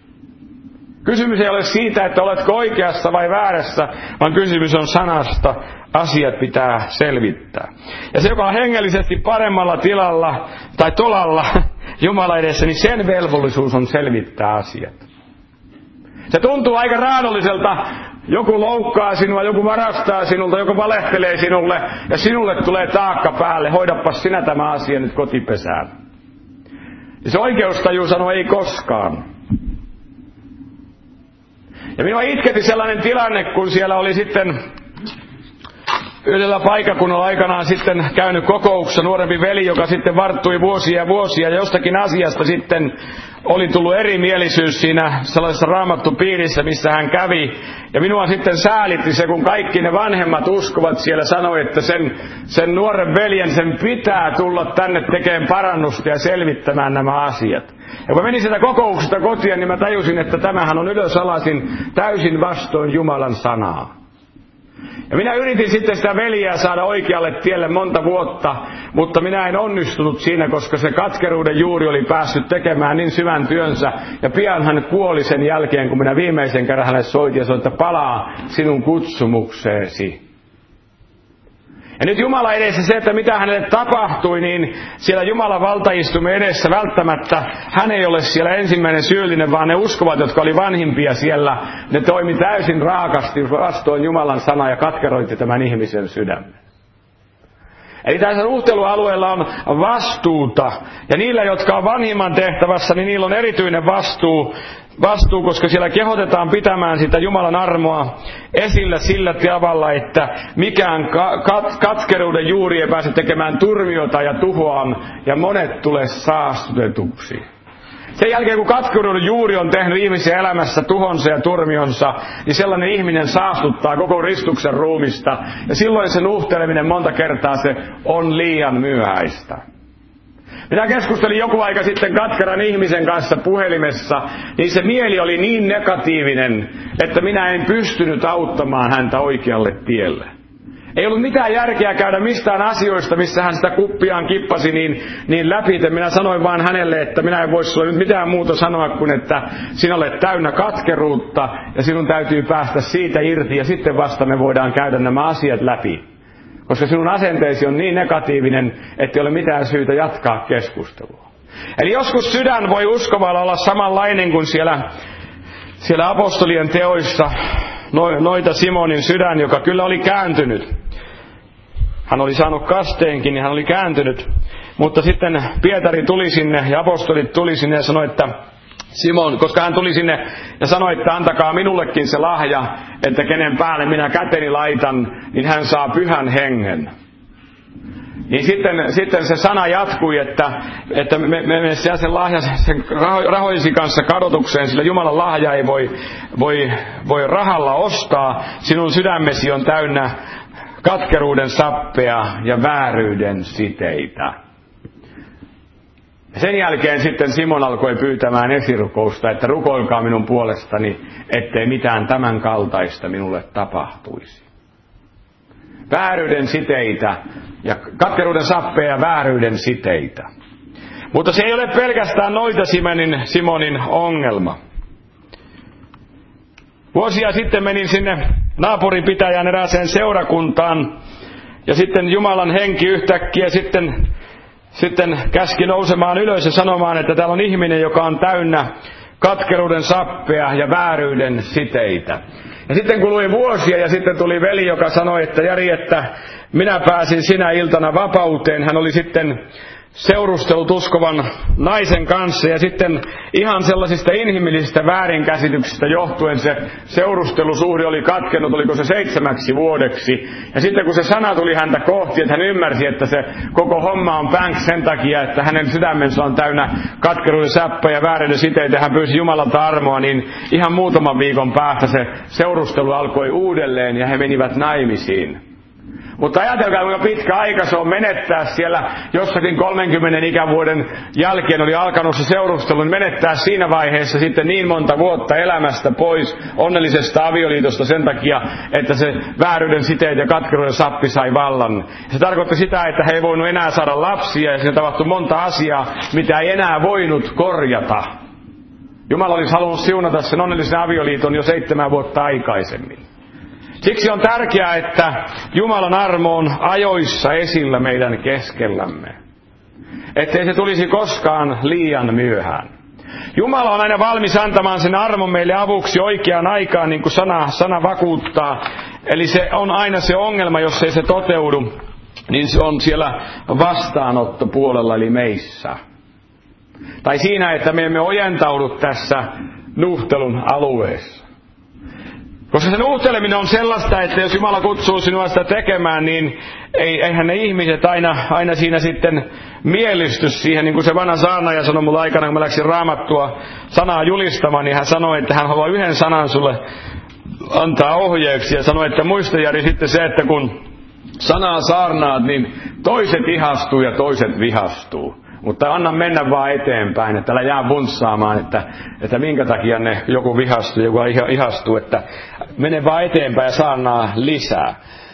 Kysymys ei ole siitä, että oletko oikeassa vai väärässä, vaan kysymys on sanasta. Asiat pitää selvittää. Ja se, joka on hengellisesti paremmalla tilalla tai tolalla Jumala edessä, niin sen velvollisuus on selvittää asiat. Se tuntuu aika raadolliselta. Joku loukkaa sinua, joku varastaa sinulta, joku valehtelee sinulle ja sinulle tulee taakka päälle. Hoidapas sinä tämä asia nyt kotipesään. Ja se oikeustaju sanoo ei koskaan. Ja minua itketi sellainen tilanne, kun siellä oli sitten yhdellä paikkakunnalla aikanaan sitten käynyt kokouksessa nuorempi veli, joka sitten varttui vuosia ja vuosia, ja jostakin asiasta sitten oli tullut erimielisyys siinä sellaisessa raamattupiirissä, missä hän kävi. Ja minua sitten säälitti se, kun kaikki ne vanhemmat uskovat siellä sanoi, että sen nuoren veljen sen pitää tulla tänne tekemään parannusta ja selvittämään nämä asiat. Ja kun menin sitä kokouksesta kotiin, niin mä tajusin, että tämähän on ylösalaisin täysin vastoin Jumalan sanaa. Ja minä yritin sitten sitä veljeä saada oikealle tielle monta vuotta, mutta minä en onnistunut siinä, koska se katkeruuden juuri oli päässyt tekemään niin syvän työnsä. Ja pian hän kuoli sen jälkeen, kun minä viimeisen kerran hänelle soitin ja sanoin, että palaa sinun kutsumukseesi. Ja nyt Jumala edessä se, että mitä hänelle tapahtui, niin siellä Jumalan valtaistuimen edessä välttämättä hän ei ole siellä ensimmäinen syyllinen, vaan ne uskovat, jotka oli vanhimpia siellä, ne toimi täysin raakasti vastoin Jumalan sanaa ja katkeroitti tämän ihmisen sydämen. Eli tässä nuhtelualueella on vastuuta, ja niillä, jotka on vanhimman tehtävässä, niin niillä on erityinen vastuu, koska siellä kehotetaan pitämään sitä Jumalan armoa esillä sillä tavalla, että mikään katkeruuden juuri ei pääse tekemään turmiota ja tuhoaan, ja monet tulee saastutetuksi. Sen jälkeen, kun katkeruuden juuri on tehnyt ihmisen elämässä tuhonsa ja turmionsa, niin sellainen ihminen saastuttaa koko ristuksen ruumista, ja silloin se nuhteleminen monta kertaa se on liian myöhäistä. Minä keskustelin joku aika sitten katkeran ihmisen kanssa puhelimessa, niin se mieli oli niin negatiivinen, että minä en pystynyt auttamaan häntä oikealle tielle. Ei ollut mitään järkeä käydä mistään asioista, missä hän sitä kuppiaan kippasi niin läpi. Minä sanoin vaan hänelle, että minä en voi sinulle nyt mitään muuta sanoa kuin, että sinä olet täynnä katkeruutta ja sinun täytyy päästä siitä irti ja sitten vasta me voidaan käydä nämä asiat läpi. Koska sinun asenteesi on niin negatiivinen, ettei ole mitään syytä jatkaa keskustelua. Eli joskus sydän voi uskovalla olla samanlainen kuin siellä apostolien teoissa noita Simonin sydän, joka kyllä oli kääntynyt. Hän oli saanut kasteenkin, niin hän oli kääntynyt. Mutta sitten Pietari tuli sinne ja apostolit tuli sinne ja sanoi, että Simon, koska hän tuli sinne ja sanoi, että antakaa minullekin se lahja, että kenen päälle minä käteni laitan, niin hän saa pyhän hengen. Niin sitten se sana jatkui, että me sen lahja sen rahoisi kanssa kadotukseen, sillä Jumalan lahja ei voi rahalla ostaa. Sinun sydämesi on täynnä katkeruuden sappea ja vääryyden siteitä. Sen jälkeen sitten Simon alkoi pyytämään esirukousta, että rukoilkaa minun puolestani, ettei mitään tämän kaltaista minulle tapahtuisi. Vääryyden siteitä ja katkeruuden sappea ja vääryyden siteitä. Mutta se ei ole pelkästään noita Simonin ongelma. Vuosia sitten menin sinne naapurin pitäjän erääseen seurakuntaan ja sitten Jumalan henki yhtäkkiä sitten käski nousemaan ylös ja sanomaan, että täällä on ihminen, joka on täynnä katkeruuden sappea ja vääryyden siteitä. Ja sitten kului vuosia ja sitten tuli veli, joka sanoi, että Jari, että minä pääsin sinä iltana vapauteen. Hän oli sitten seurustellut uskovan naisen kanssa ja sitten ihan sellaisista inhimillisistä väärinkäsityksistä johtuen se seurustelusuhde oli katkennut, oliko se 7 vuodeksi. Ja sitten kun se sana tuli häntä kohti, että hän ymmärsi, että se koko homma on pänks sen takia, että hänen sydämensä on täynnä katkeruuden säppä ja vääryyden siteitä ja hän pyysi Jumalalta armoa, niin ihan muutaman viikon päästä se seurustelu alkoi uudelleen ja he menivät naimisiin. Mutta ajatelkaa, kuinka pitkä aika se on menettää siellä jossakin 30 ikävuoden jälkeen oli alkanut se seurustelu, niin menettää siinä vaiheessa sitten niin monta vuotta elämästä pois onnellisesta avioliitosta sen takia, että se vääryyden siteet ja katkeruuden sappi sai vallan. Se tarkoitti sitä, että he ei voinut enää saada lapsia ja siinä tapahtui monta asiaa, mitä ei enää voinut korjata. Jumala olisi halunnut siunata sen onnellisen avioliiton jo 7 vuotta aikaisemmin. Siksi on tärkeää, että Jumalan armo on ajoissa esillä meidän keskellämme. Ettei se tulisi koskaan liian myöhään. Jumala on aina valmis antamaan sen armon meille avuksi oikeaan aikaan, niin kuin sana vakuuttaa. Eli se on aina se ongelma, jos ei se toteudu, niin se on siellä vastaanottopuolella, eli meissä. Tai siinä, että me emme ojentaudu tässä nuhtelun alueessa. Koska se nuhteleminen on sellaista, että jos Jumala kutsuu sinua sitä tekemään, niin eihän ne ihmiset aina siinä sitten mielisty siihen. Niin kuin se vanha saarnaaja sanoi mulle aikana, kun mä läksin Raamattua sanaa julistamaan, niin hän sanoi, että hän haluaa yhden sanan sulle antaa ohjeeksi. Ja sanoi, että muista Jari sitten se, että kun sanaa saarnaat, niin toiset ihastuu ja toiset vihastuu. Mutta anna mennä vaan eteenpäin, että älä jää bunssaamaan, että minkä takia joku vihastuu, joku ihastuu, että mene vaan eteenpäin ja saarnaa lisää.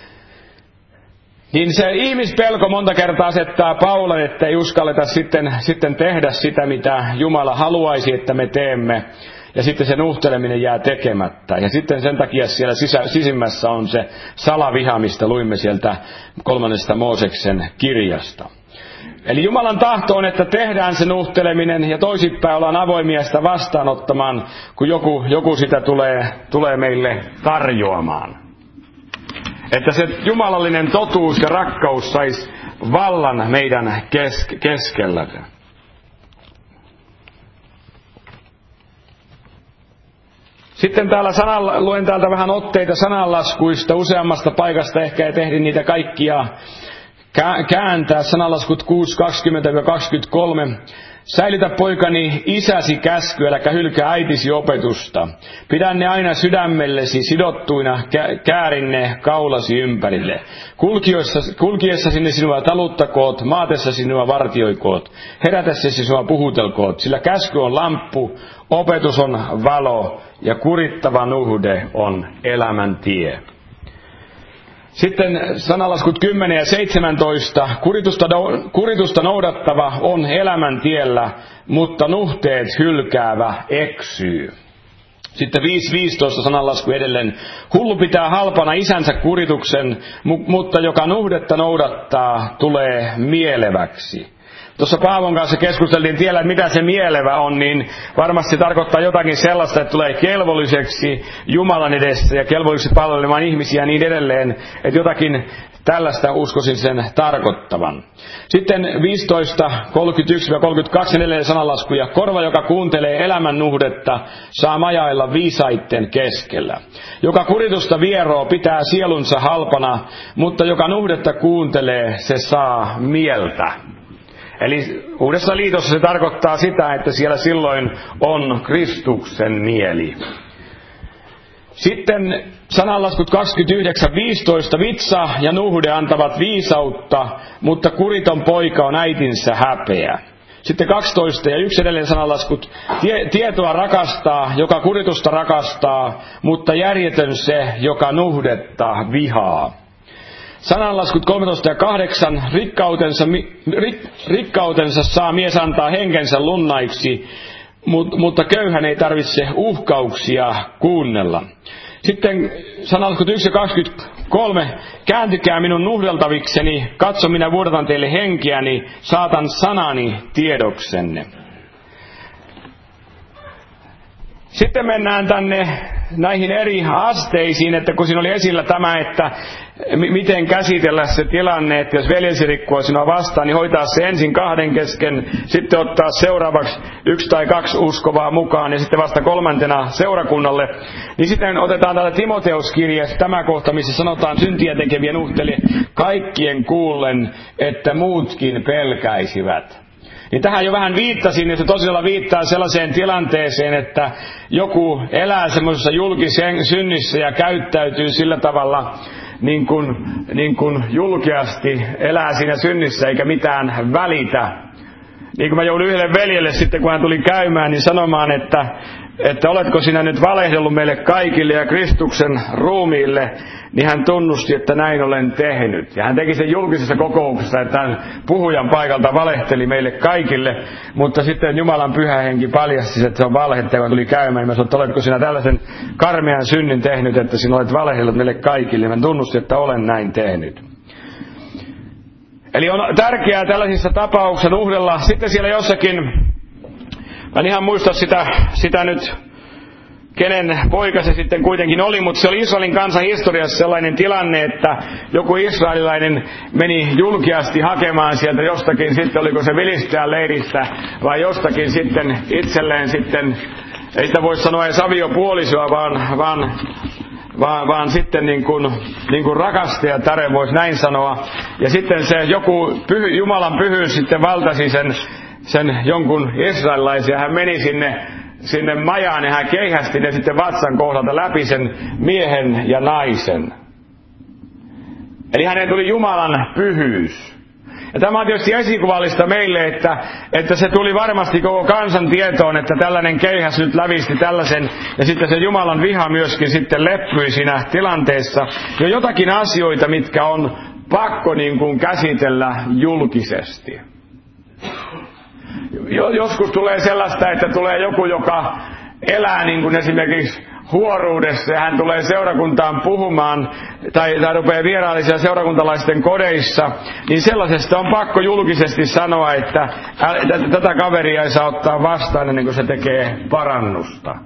Niin se ihmispelko monta kertaa asettaa paulan, että ei uskalleta sitten tehdä sitä, mitä Jumala haluaisi, että me teemme. Ja sitten se nuhteleminen jää tekemättä. Ja sitten sen takia siellä sisimmässä on se salaviha, mistä luimme sieltä 3. Mooseksen kirjasta. Eli Jumalan tahto on, että tehdään se nuhteleminen ja toisinpäin ollaan avoimia sitä vastaanottamaan, kun joku sitä tulee meille tarjoamaan. Että se jumalallinen totuus ja rakkaus saisi vallan meidän keskellä. Sitten täällä luen täältä vähän otteita sananlaskuista useammasta paikasta, ehkä ei tehdi niitä kaikkia kääntää. Sananlaskut 6:20-23. Säilytä poikani isäsi käsky, äläkä hylkää äitisi opetusta. Pidä ne aina sydämellesi sidottuina, käärinne kaulasi ympärille. Kulkiessa sinne sinua taluttakoot, maatessa sinua vartioikoot, herätessäsi sinua puhutelkoot, sillä käsky on lamppu, opetus on valo ja kurittava nuhde on elämän tie. Sitten sananlaskut 10 ja 17. Kuritusta noudattava on elämän tiellä, mutta nuhteet hylkäävä eksyy. Sitten 5.15 sananlasku edelleen. Hullu pitää halpana isänsä kurituksen, mutta joka nuhdetta noudattaa, tulee mieleväksi. Tuossa Paavon kanssa keskusteltiin tiellä, että mitä se mielevä on, niin varmasti tarkoittaa jotakin sellaista, että tulee kelvolliseksi Jumalan edessä ja kelvolliseksi palvelemaan ihmisiä ja niin edelleen. Että jotakin Tällaista uskoisin sen tarkoittavan. Sitten 15:31-32 edelleen sananlasku. Ja korva, joka kuuntelee elämän nuhdetta, saa majailla viisaitten keskellä. Joka kuritusta vieroo, pitää sielunsa halpana, mutta joka nuhdetta kuuntelee, se saa mieltä. Eli Uudessa liitossa se tarkoittaa sitä, että siellä silloin on Kristuksen mieli. Sitten sananlaskut 29:15. Vitsa ja nuhde antavat viisautta, mutta kuriton poika on äitinsä häpeä. Sitten 12 ja 1 edelleen sananlaskut. Tietoa rakastaa, joka kuritusta rakastaa, mutta järjetön se, joka nuhdetta vihaa. Sananlaskut 13 ja 8. Rikkautensa saa mies antaa henkensä lunnaiksi, mutta köyhän ei tarvitse uhkauksia kuunnella. Sitten sananlaskut 1 ja 23. Kääntykää minun nuhdeltavikseni, katso minä vuodatan teille henkiäni, saatan sanani tiedoksenne. Sitten mennään näihin eri asteisiin, että kun siinä oli esillä tämä, että miten käsitellä se tilanne, että jos veljesi rikkoo sinua vastaan, niin hoitaa se ensin 2 kesken, sitten ottaa seuraavaksi 1 tai 2 uskovaa mukaan ja sitten vasta 3. seurakunnalle. Niin sitten otetaan täältä Timoteuskirjasta tämä kohta, missä sanotaan syntiä tekevien nuhteli kaikkien kuullen, että muutkin pelkäisivät. Niin tähän jo vähän viittasin, että tosiaan viittaa sellaiseen tilanteeseen, että joku elää semmoisessa julkisen synnissä ja käyttäytyy sillä tavalla niin kuin julkeasti elää siinä synnissä eikä mitään välitä. Niin kuin mä joudun yhdelle veljelle sitten, kun hän tuli käymään, niin sanomaan, että oletko sinä nyt valehdellut meille kaikille ja Kristuksen ruumiille, niin hän tunnusti, että näin olen tehnyt. Ja hän teki sen julkisessa kokouksessa, että hän puhujan paikalta valehteli meille kaikille, mutta sitten Jumalan pyhä henki paljasti, että se on valhetta, kun tuli käymään. Niin mä sanoin, että oletko sinä tällaisen karmean synnin tehnyt, että sinä olet valehdellut meille kaikille. Hän tunnusti, että olen näin tehnyt. Eli on tärkeää tällaisissa tapauksissa nuhdella. Sitten siellä jossakin, mä en ihan muista sitä nyt, kenen poika se sitten kuitenkin oli, mutta se oli Israelin kansan historiassa sellainen tilanne, että joku israelilainen meni julkiasti hakemaan sieltä jostakin, sitten oliko se Filistean leiristä vai jostakin sitten itselleen sitten, ei sitä voi sanoa edes aviopuolisoa, vaan sitten niin kuin rakastajatar voisi näin sanoa. Ja sitten se joku Jumalan pyhyys sitten valtasi sen jonkun israelilaisen ja hän meni sinne majaan ja hän keihästi ne sitten vatsan kohdalta läpi sen miehen ja naisen. Eli hänen tuli Jumalan pyhyys. Ja tämä on tietysti esikuvallista meille, että se tuli varmasti koko kansan tietoon, että tällainen keihäs nyt lävisti tällaisen, ja sitten se Jumalan viha myöskin sitten leppyi siinä tilanteessa. Jo jotakin asioita, mitkä on pakko niin kuin käsitellä julkisesti. Joskus tulee sellaista, että tulee joku, joka elää niin kuin esimerkiksi huoruudessa ja hän tulee seurakuntaan puhumaan tai rupeaa vieraillisia seurakuntalaisten kodeissa, niin sellaisesta on pakko julkisesti sanoa, että tätä kaveria ei saa ottaa vastaan ennen kuin se tekee parannusta.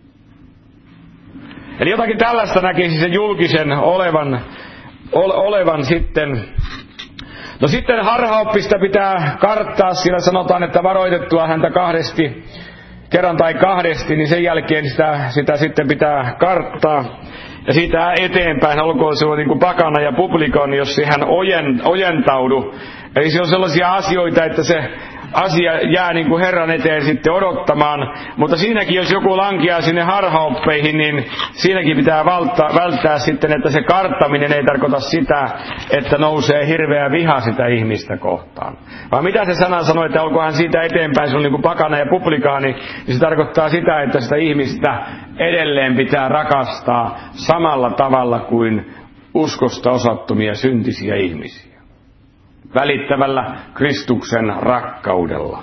Eli jotakin tällaista näkisi sen julkisen olevan sitten. No sitten harhaoppista pitää karttaa, sillä sanotaan, että varoitettua häntä kerran tai kahdesti, niin sen jälkeen sitä sitten pitää karttaa. Ja siitä eteenpäin, olkoon se niin kuin pakana ja publikaani, jos siihen ojentaudu. Eli se on sellaisia asioita, että se asia jää niin kuin Herran eteen sitten odottamaan. Mutta siinäkin, jos joku lankeaa sinne harhaoppeihin, niin siinäkin pitää välttää sitten, että se karttaminen ei tarkoita sitä, että nousee hirveä viha sitä ihmistä kohtaan. Vaan mitä se sana sanoo, että olkohan siitä eteenpäin, se on niin kuin pakana ja publikaani, niin se tarkoittaa sitä, että sitä ihmistä edelleen pitää rakastaa samalla tavalla kuin uskosta osattomia syntisiä ihmisiä. Välittävällä Kristuksen rakkaudella.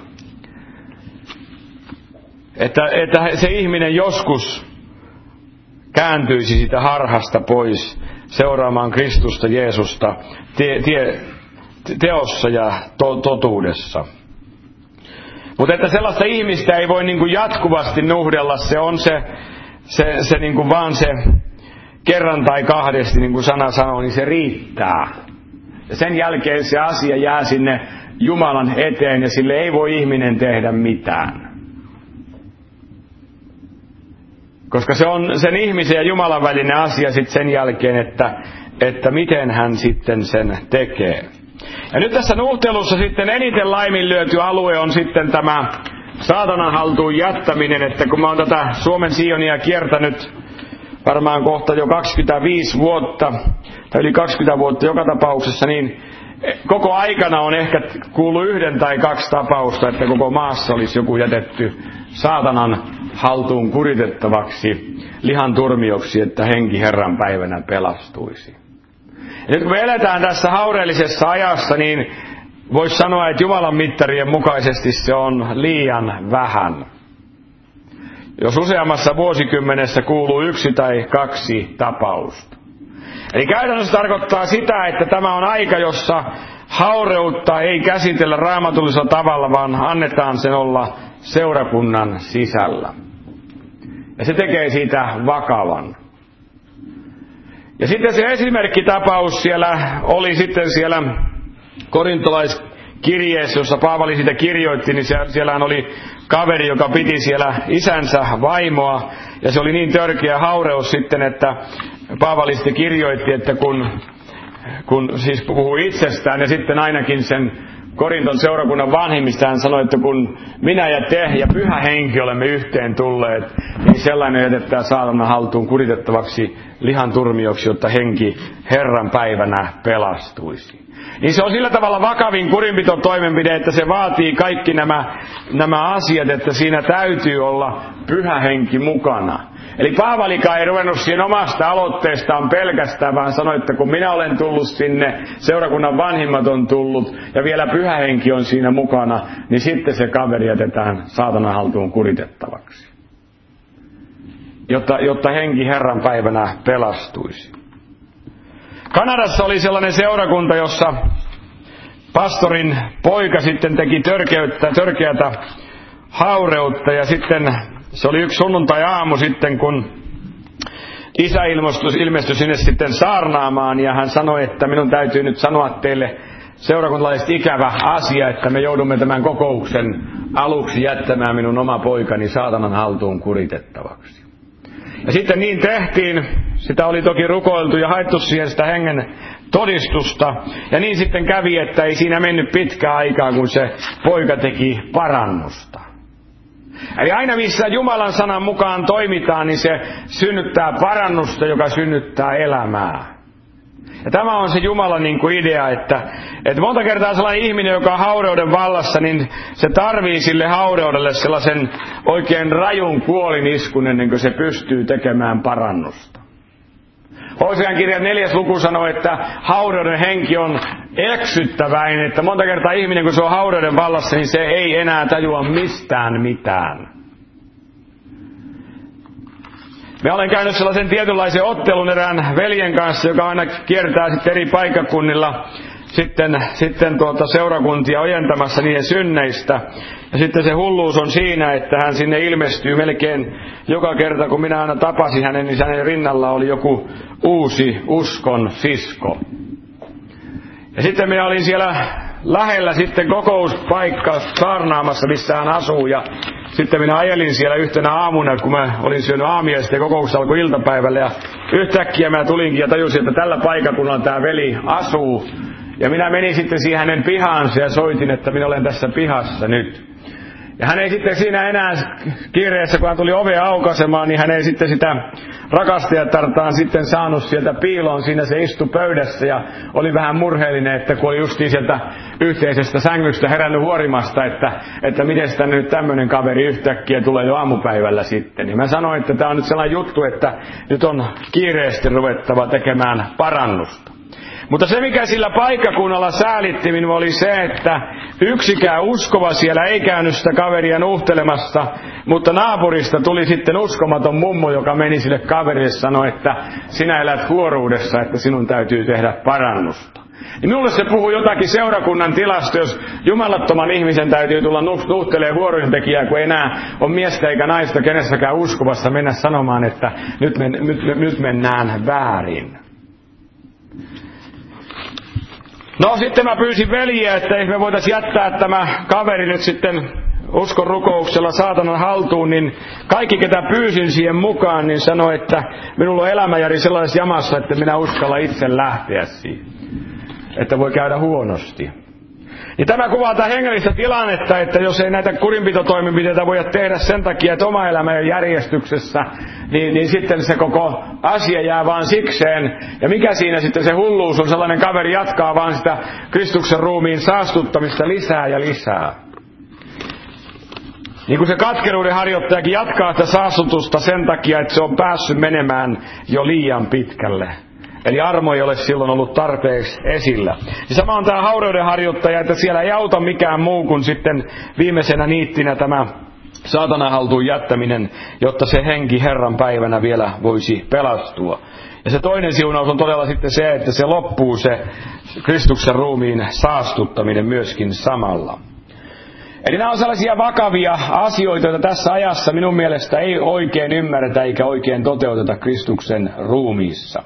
Että se ihminen joskus kääntyisi sitä harhasta pois seuraamaan Kristusta Jeesusta teossa ja totuudessa. Mutta että sellaista ihmistä ei voi niin kuin jatkuvasti nuhdella, se on se niin kuin vaan se kerran tai kahdesti, niin kuin sana sanoo, niin se riittää. Ja sen jälkeen se asia jää sinne Jumalan eteen ja sille ei voi ihminen tehdä mitään. Koska se on sen ihmisen ja Jumalan välinen asia sitten sen jälkeen, että miten hän sitten sen tekee. Ja nyt tässä nuhtelussa sitten eniten laiminlyöty alue on sitten tämä saatanan haltuun jättäminen, että kun mä oon tätä Suomen Sionia kiertänyt varmaan kohta jo 25 vuotta, tai yli 20 vuotta joka tapauksessa, niin koko aikana on ehkä kuullut 1 tai 2 tapausta, että koko maassa olisi joku jätetty saatanan haltuun kuritettavaksi lihan turmioksi, että henki Herran päivänä pelastuisi. Ja nyt kun me eletään tässä haureellisessa ajassa, niin voisi sanoa, että Jumalan mittarien mukaisesti se on liian vähän. Jos useammassa vuosikymmenessä kuuluu 1 tai 2 tapausta. Eli käytännössä tarkoittaa sitä, että tämä on aika, jossa haureutta ei käsitellä raamatullisella tavalla, vaan annetaan sen olla seurakunnan sisällä. Ja se tekee siitä vakavan. Ja sitten se esimerkkitapaus siellä oli sitten siellä korintolaiskirjeessä, jossa Paavali siitä kirjoitti, niin siellähän oli kaveri, joka piti siellä isänsä vaimoa. Ja se oli niin törkeä haureus sitten, että Paavali sitten kirjoitti, että kun siis puhuu itsestään ja sitten ainakin sen Korinton seurakunnan vanhimmista hän sanoi, että kun minä ja te ja Pyhä Henki olemme yhteen tulleet, niin sellainen jätetään saatanan haltuun kuritettavaksi lihan turmioksi, jotta henki Herran päivänä pelastuisi. Niin se on sillä tavalla vakavin kurinpitotoimenpide, että se vaatii kaikki nämä asiat, että siinä täytyy olla Pyhä Henki mukana. Eli Paavalikaan ei ruvennut siihen omasta aloitteestaan pelkästään, vaan sanoi, että kun minä olen tullut sinne, seurakunnan vanhimmat on tullut ja vielä Pyhä Henki on siinä mukana, niin sitten se kaveri jätetään saatanan haltuun kuritettavaksi. Jotta henki Herran päivänä pelastuisi. Kanadassa oli sellainen seurakunta, jossa pastorin poika sitten teki törkeätä haureutta ja sitten se oli yksi sunnuntai-aamu sitten, kun isä ilmestyi sinne sitten saarnaamaan ja hän sanoi, että minun täytyy nyt sanoa teille seurakuntalaiset ikävä asia, että me joudumme tämän kokouksen aluksi jättämään minun oma poikani saatanan haltuun kuritettavaksi. Ja sitten niin tehtiin, sitä oli toki rukoiltu ja haettu siihen sitä hengen todistusta. Ja niin sitten kävi, että ei siinä mennyt pitkää aikaa, kun se poika teki parannusta. Eli aina missä Jumalan sanan mukaan toimitaan, niin se synnyttää parannusta, joka synnyttää elämää. Ja tämä on se Jumalan idea, että monta kertaa sellainen ihminen, joka on haureuden vallassa, niin se tarvii sille haureudelle sellaisen oikein rajun kuoliniskun ennen kuin se pystyy tekemään parannusta. Hosean kirjan 4. luku sanoo, että haureuden henki on eksyttäväinen, että monta kertaa ihminen, kun se on haureuden vallassa, niin se ei enää tajua mistään mitään. Me olen käynyt sellaisen tietynlaisen ottelun erään veljen kanssa, joka aina kiertää sitten eri paikkakunnilla sitten seurakuntia ojentamassa niiden synneistä. Ja sitten se hulluus on siinä, että hän sinne ilmestyy melkein joka kerta, kun minä aina tapasin hänen, niin hänen rinnalla oli joku uusi uskon sisko. Ja sitten minä olin siellä lähellä sitten kokouspaikka saarnaamassa, missä hän asuu. Ja sitten minä ajelin siellä yhtenä aamuna, kun mä olin syönyt aamiaista ja kokous alkoi iltapäivällä. Ja yhtäkkiä mä tulinkin ja tajusin, että tällä paikakunnalla tämä veli asuu. Ja minä menin sitten siihen hänen pihaansa ja soitin, että minä olen tässä pihassa nyt. Ja hän ei sitten siinä enää kiireessä, kun hän tuli ovea aukaisemaan, niin hän ei sitten sitä rakastajatartaan sitten saanut sieltä piiloon. Siinä se istui pöydässä ja oli vähän murheellinen, että kun oli justiin sieltä yhteisestä sängystä herännyt huorimasta, että miten sitä nyt tämmöinen kaveri yhtäkkiä tulee jo aamupäivällä sitten. Niin mä sanoin, että tämä on nyt sellainen juttu, että nyt on kiireesti ruvettava tekemään parannusta. Mutta se, mikä sillä paikkakunnalla säälitti minua, oli se, että yksikään uskova siellä ei käynyt sitä kaveria nuhtelemassa, mutta naapurista tuli sitten uskomaton mummo, joka meni sille kaverille ja sanoi, että sinä elät huoruudessa, että sinun täytyy tehdä parannusta. Ja minulle se puhuu jotakin seurakunnan tilasta, jos jumalattoman ihmisen täytyy tulla nuhtelemaan huoruudentekijää, kun ei enää ole miestä eikä naista kenessäkään uskovassa mennä sanomaan, että nyt mennään väärin. No sitten mä pyysin veljeä, että me voitaisiin jättää tämä kaveri nyt sitten uskon rukouksella saatanan haltuun, niin kaikki ketä pyysin siihen mukaan, niin sanoi, että minulla on elämäjäri sellaisessa jamassa, että minä uskalla itse lähteä siihen. Että voi käydä huonosti. Ja tämä kuvaa tätä hengellistä tilannetta, että jos ei näitä kurinpitotoimenpiteitä voida tehdä sen takia, että oma elämä on järjestyksessä, niin sitten se koko asia jää vaan sikseen. Ja mikä siinä sitten se hulluus on, sellainen kaveri jatkaa vaan sitä Kristuksen ruumiin saastuttamista lisää ja lisää. Niin kuin se katkeruuden harjoittajakin jatkaa sitä saastutusta sen takia, että se on päässyt menemään jo liian pitkälle. Eli armo ei ole silloin ollut tarpeeksi esillä. Ja sama on tämä haureuden harjoittaja, että siellä ei auta mikään muu kuin sitten viimeisenä niittinä tämä saatanan haltuun jättäminen, jotta se henki Herran päivänä vielä voisi pelastua. Ja se toinen siunaus on todella sitten se, että se loppuu se Kristuksen ruumiin saastuttaminen myöskin samalla. Eli nämä on sellaisia vakavia asioita, joita tässä ajassa minun mielestä ei oikein ymmärretä eikä oikein toteuteta Kristuksen ruumiissa.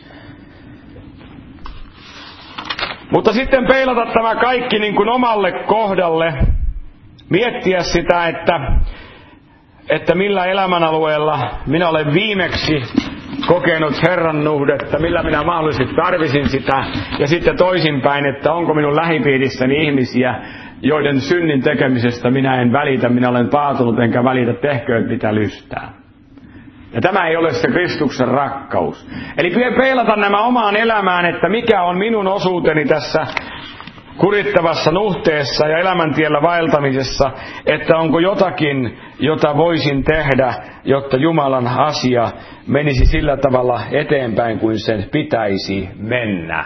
Mutta sitten peilata tämä kaikki niin kuin omalle kohdalle, miettiä sitä, että millä elämänalueella minä olen viimeksi kokenut Herran nuhdetta, millä minä mahdollisesti tarvisin sitä, ja sitten toisinpäin, että onko minun lähipiirissäni ihmisiä, joiden synnin tekemisestä minä en välitä, minä olen paatunut enkä välitä, tehkööt mitä lystää. Ja tämä ei ole se Kristuksen rakkaus. Eli peilata nämä omaan elämään, että mikä on minun osuuteni tässä kurittavassa nuhteessa ja elämäntiellä vaeltamisessa, että onko jotakin, jota voisin tehdä, jotta Jumalan asia menisi sillä tavalla eteenpäin kuin sen pitäisi mennä.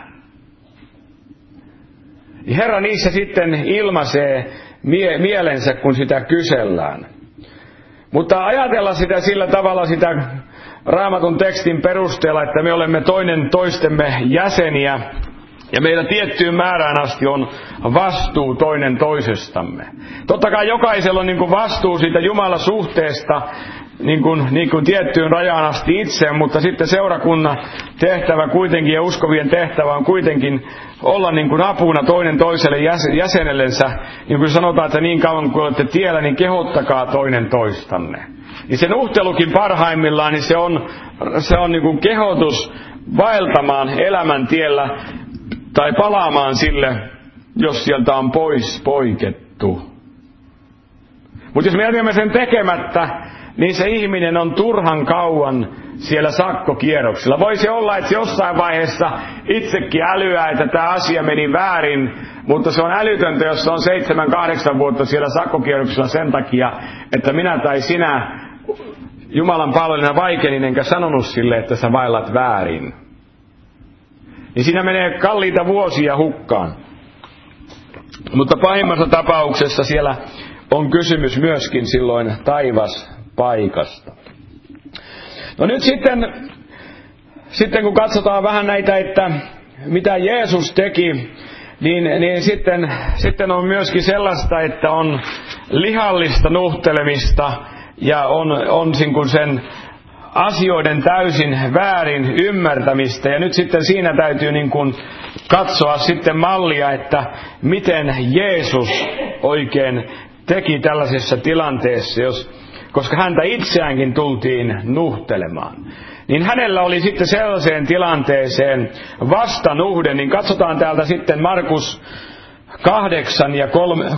Herra niissä sitten ilmaisee mielensä, kun sitä kysellään. Mutta ajatella sitä sillä tavalla sitä Raamatun tekstin perusteella, että me olemme toinen toistemme jäseniä ja meillä tiettyyn määrään asti on vastuu toinen toisestamme. Totta kai jokaisella on niin kuin vastuu siitä Jumalan suhteesta niin kuin tiettyyn rajaan asti itse, mutta sitten seurakunnan tehtävä kuitenkin ja uskovien tehtävä on kuitenkin olla niin kuin apuna toinen toiselle jäsenellensä. Niin kuin sanotaan, että niin kauan kuin olette tiellä, niin kehottakaa toinen toistanne. Niin se nuhtelukin parhaimmillaan, niin se on niin kuin kehotus vaeltamaan elämän tiellä tai palaamaan sille, jos sieltä on pois poikettu. Mutta jos me jätämme sen tekemättä, niin se ihminen on turhan kauan siellä sakkokierroksilla. Voisi olla, että jossain vaiheessa itsekin älyää, että tämä asia meni väärin, mutta se on älytöntä, jos se on 7-8 vuotta siellä sakkokierroksilla sen takia, että minä tai sinä Jumalan palvelijana vaikenin enkä sanonut sille, että sä vaellat väärin. Niin siinä menee kalliita vuosia hukkaan. Mutta pahimmassa tapauksessa siellä on kysymys myöskin silloin taivaspaikasta. No nyt sitten kun katsotaan vähän näitä, että mitä Jeesus teki, niin sitten on myöskin sellaista, että on lihallista nuhtelemista ja on sen asioiden täysin väärin ymmärtämistä. Ja nyt sitten siinä täytyy niin kuin katsoa sitten mallia, että miten Jeesus oikein teki tällaisessa tilanteessa, koska häntä itseäänkin tultiin nuhtelemaan. Niin hänellä oli sitten sellaiseen tilanteeseen vastanuhde, niin katsotaan täältä sitten Markus 8 ja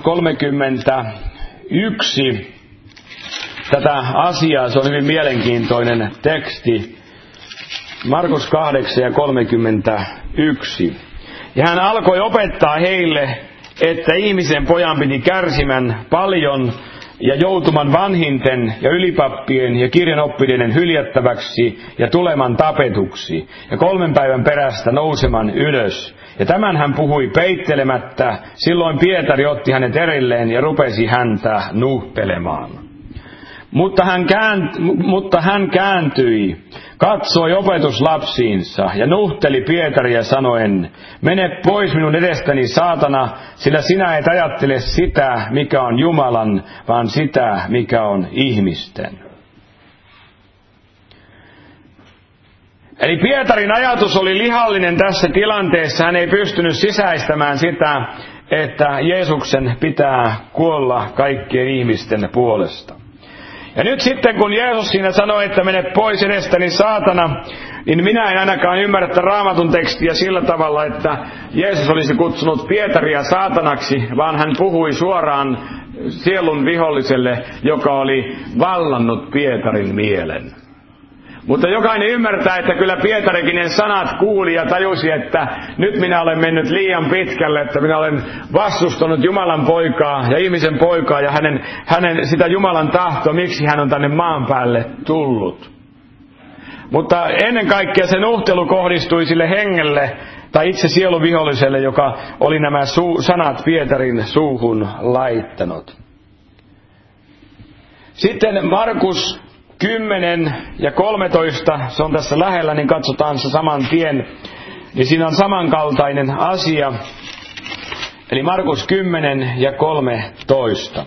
31 tätä asiaa. Se on hyvin mielenkiintoinen teksti. Markus 8 ja 31. Ja hän alkoi opettaa heille, että ihmisen pojan piti kärsimän paljon ja joutuman vanhinten ja ylipappien ja kirjanoppineiden hyljättäväksi ja tuleman tapetuksi ja 3 päivän perästä nouseman ylös. Ja tämän hän puhui peittelemättä. Silloin Pietari otti hänet erilleen ja rupesi häntä nuhtelemaan. Mutta hän kääntyi, katsoi opetuslapsiinsa ja nuhteli Pietaria sanoen, mene pois minun edestäni, saatana, sillä sinä et ajattele sitä, mikä on Jumalan, vaan sitä, mikä on ihmisten. Eli Pietarin ajatus oli lihallinen tässä tilanteessa. Hän ei pystynyt sisäistämään sitä, että Jeesuksen pitää kuolla kaikkien ihmisten puolesta. Ja nyt sitten kun Jeesus siinä sanoi, että mene pois edestäni saatana, niin minä en ainakaan ymmärrä Raamatun tekstiä sillä tavalla, että Jeesus olisi kutsunut Pietaria saatanaksi, vaan hän puhui suoraan sielun viholliselle, joka oli vallannut Pietarin mielen. Mutta jokainen ymmärtää, että kyllä Pietarikin ne sanat kuuli ja tajusi, että nyt minä olen mennyt liian pitkälle, että minä olen vastustanut Jumalan poikaa ja ihmisen poikaa ja hänen sitä Jumalan tahtoa, miksi hän on tänne maan päälle tullut. Mutta ennen kaikkea se nuhtelu kohdistui sille hengelle tai itse sieluviholliselle, joka oli nämä sanat Pietarin suuhun laittanut. Sitten Markus 10 ja 13, se on tässä lähellä, niin katsotaan se saman tien. Ja siinä on samankaltainen asia. Eli Markus 10 ja 13.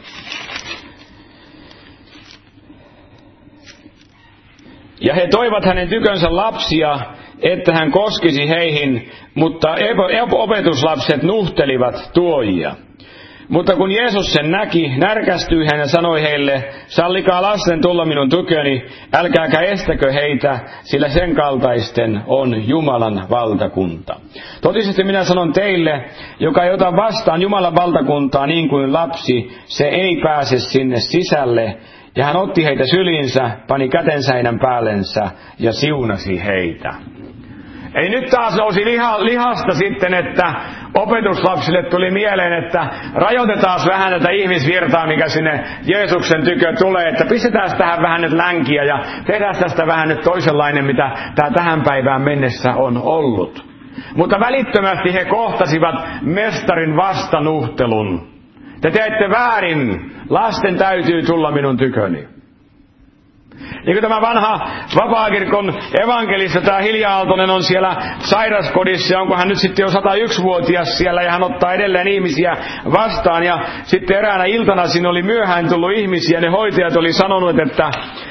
Ja he toivat hänen tykönsä lapsia, että hän koskisi heihin, mutta opetuslapset nuhtelivat tuojia. Mutta kun Jeesus sen näki, närkästyi hän ja sanoi heille, sallikaa lasten tulla minun tyköni, älkääkä estäkö heitä, sillä sen kaltaisten on Jumalan valtakunta. Totisesti minä sanon teille, joka ei ota vastaan Jumalan valtakuntaa niin kuin lapsi, se ei pääse sinne sisälle. Ja hän otti heitä syliinsä, pani kätensä heidän päällensä ja siunasi heitä. Eli nyt taas nousi lihasta sitten, että opetuslapsille tuli mieleen, että rajoitetaan vähän tätä ihmisvirtaa, mikä sinne Jeesuksen tykö tulee, että pistetään tähän vähän nyt länkiä ja tehdään tästä vähän nyt toisenlainen, mitä tämä tähän päivään mennessä on ollut. Mutta välittömästi he kohtasivat mestarin vastanuhtelun. Te teette väärin, lasten täytyy tulla minun tyköni. Niin kuin tämä vanha vapaakirkon evankelissa, tämä Hilja Aaltonen on siellä sairaskodissa, onko hän nyt sitten jo 101-vuotias siellä, ja hän ottaa edelleen ihmisiä vastaan. Ja sitten eräänä iltana siinä oli myöhään tullut ihmisiä, ne hoitajat oli sanonut, että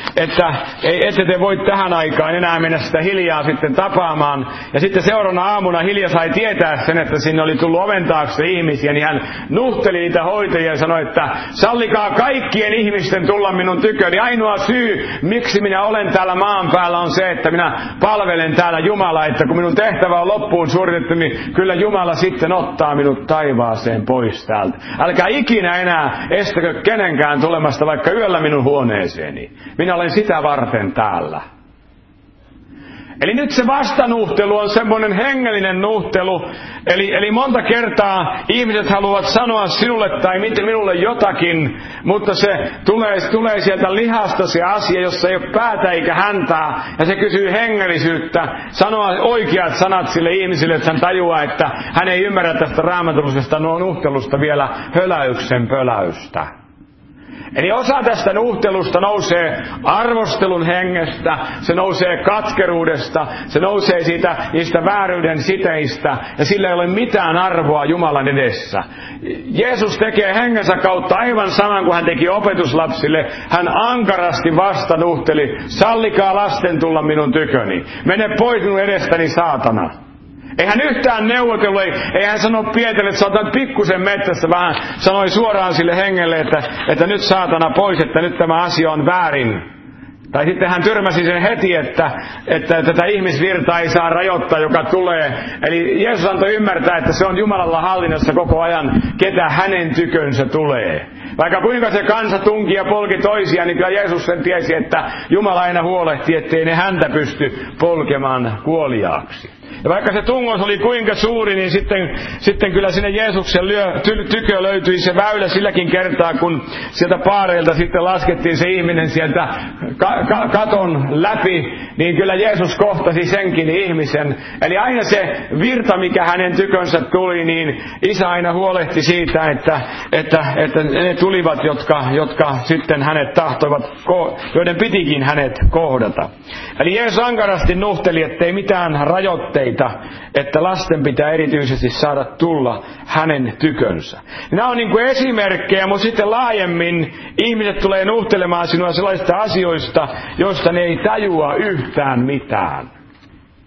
ette te voi tähän aikaan enää mennä sitä Hiljaa sitten tapaamaan. Ja sitten seuraavana aamuna Hilja sai tietää sen, että sinne oli tullut oven taakse ihmisiä, niin hän nuhteli niitä hoitajia ja sanoi, että sallikaa kaikkien ihmisten tulla minun tyköni. Ainoa syy, miksi minä olen täällä maan päällä, on se, että minä palvelen täällä Jumalaa, että kun minun tehtävä on loppuun suoritettu, niin kyllä Jumala sitten ottaa minut taivaaseen pois täältä. Älkää ikinä enää estäkö kenenkään tulemasta vaikka yöllä minun huoneeseeni. Minä olen sitä varten täällä. Eli nyt se vastanuhtelu on semmoinen hengellinen nuhtelu. Eli monta kertaa ihmiset haluavat sanoa sinulle tai minulle jotakin, mutta se tulee sieltä lihasta se asia, jossa ei ole päätä eikä häntää. Ja se kysyy hengellisyyttä, sanoa oikeat sanat sille ihmiselle, että hän tajuaa, että hän ei ymmärrä tästä raamatullisesta nuhtelusta vielä höläyksen pöläystä. Eli osa tästä nuhtelusta nousee arvostelun hengestä, se nousee katkeruudesta, se nousee niistä vääryyden siteistä, ja sillä ei ole mitään arvoa Jumalan edessä. Jeesus tekee hengensä kautta aivan saman kuin hän teki opetuslapsille. Hän ankarasti vastanuhteli, sallikaa lasten tulla minun tyköni, mene pois minun edestäni saatana. Ei hän yhtään neuvotellut, ei hän sano Pietarille, että sä otat pikkusen metsästä, vaan sanoi suoraan sille hengelle, että nyt saatana pois, että nyt tämä asia on väärin. Tai sitten hän tyrmäsi sen heti, että tätä ihmisvirtaa ei saa rajoittaa, joka tulee. Eli Jeesus antoi ymmärtää, että se on Jumalalla hallinnassa koko ajan, ketä hänen tykönsä tulee. Vaikka kuinka se kansa tunki ja polki toisiaan, niin kyllä Jeesus sen tiesi, että Jumala aina huolehti, ettei ne häntä pysty polkemaan kuoliaaksi. Ja vaikka se tungos oli kuinka suuri, niin sitten kyllä sinne Jeesuksen tykö löytyi se väylä silläkin kertaa, kun sieltä paareilta sitten laskettiin se ihminen sieltä katon läpi, niin kyllä Jeesus kohtasi senkin ihmisen. Eli aina se virta, mikä hänen tykönsä tuli, niin Isä aina huolehti siitä, että ne tulivat, jotka sitten hänet tahtoivat, joiden pitikin hänet kohdata. Eli Jeesus ankarasti nuhteli, ettei mitään rajoitteita, että lasten pitää erityisesti saada tulla hänen tykönsä. Nämä on niin kuin esimerkkejä, mutta sitten laajemmin ihmiset tulee nuhtelemaan sinua sellaisista asioista, joista ne ei tajua yhtään mitään.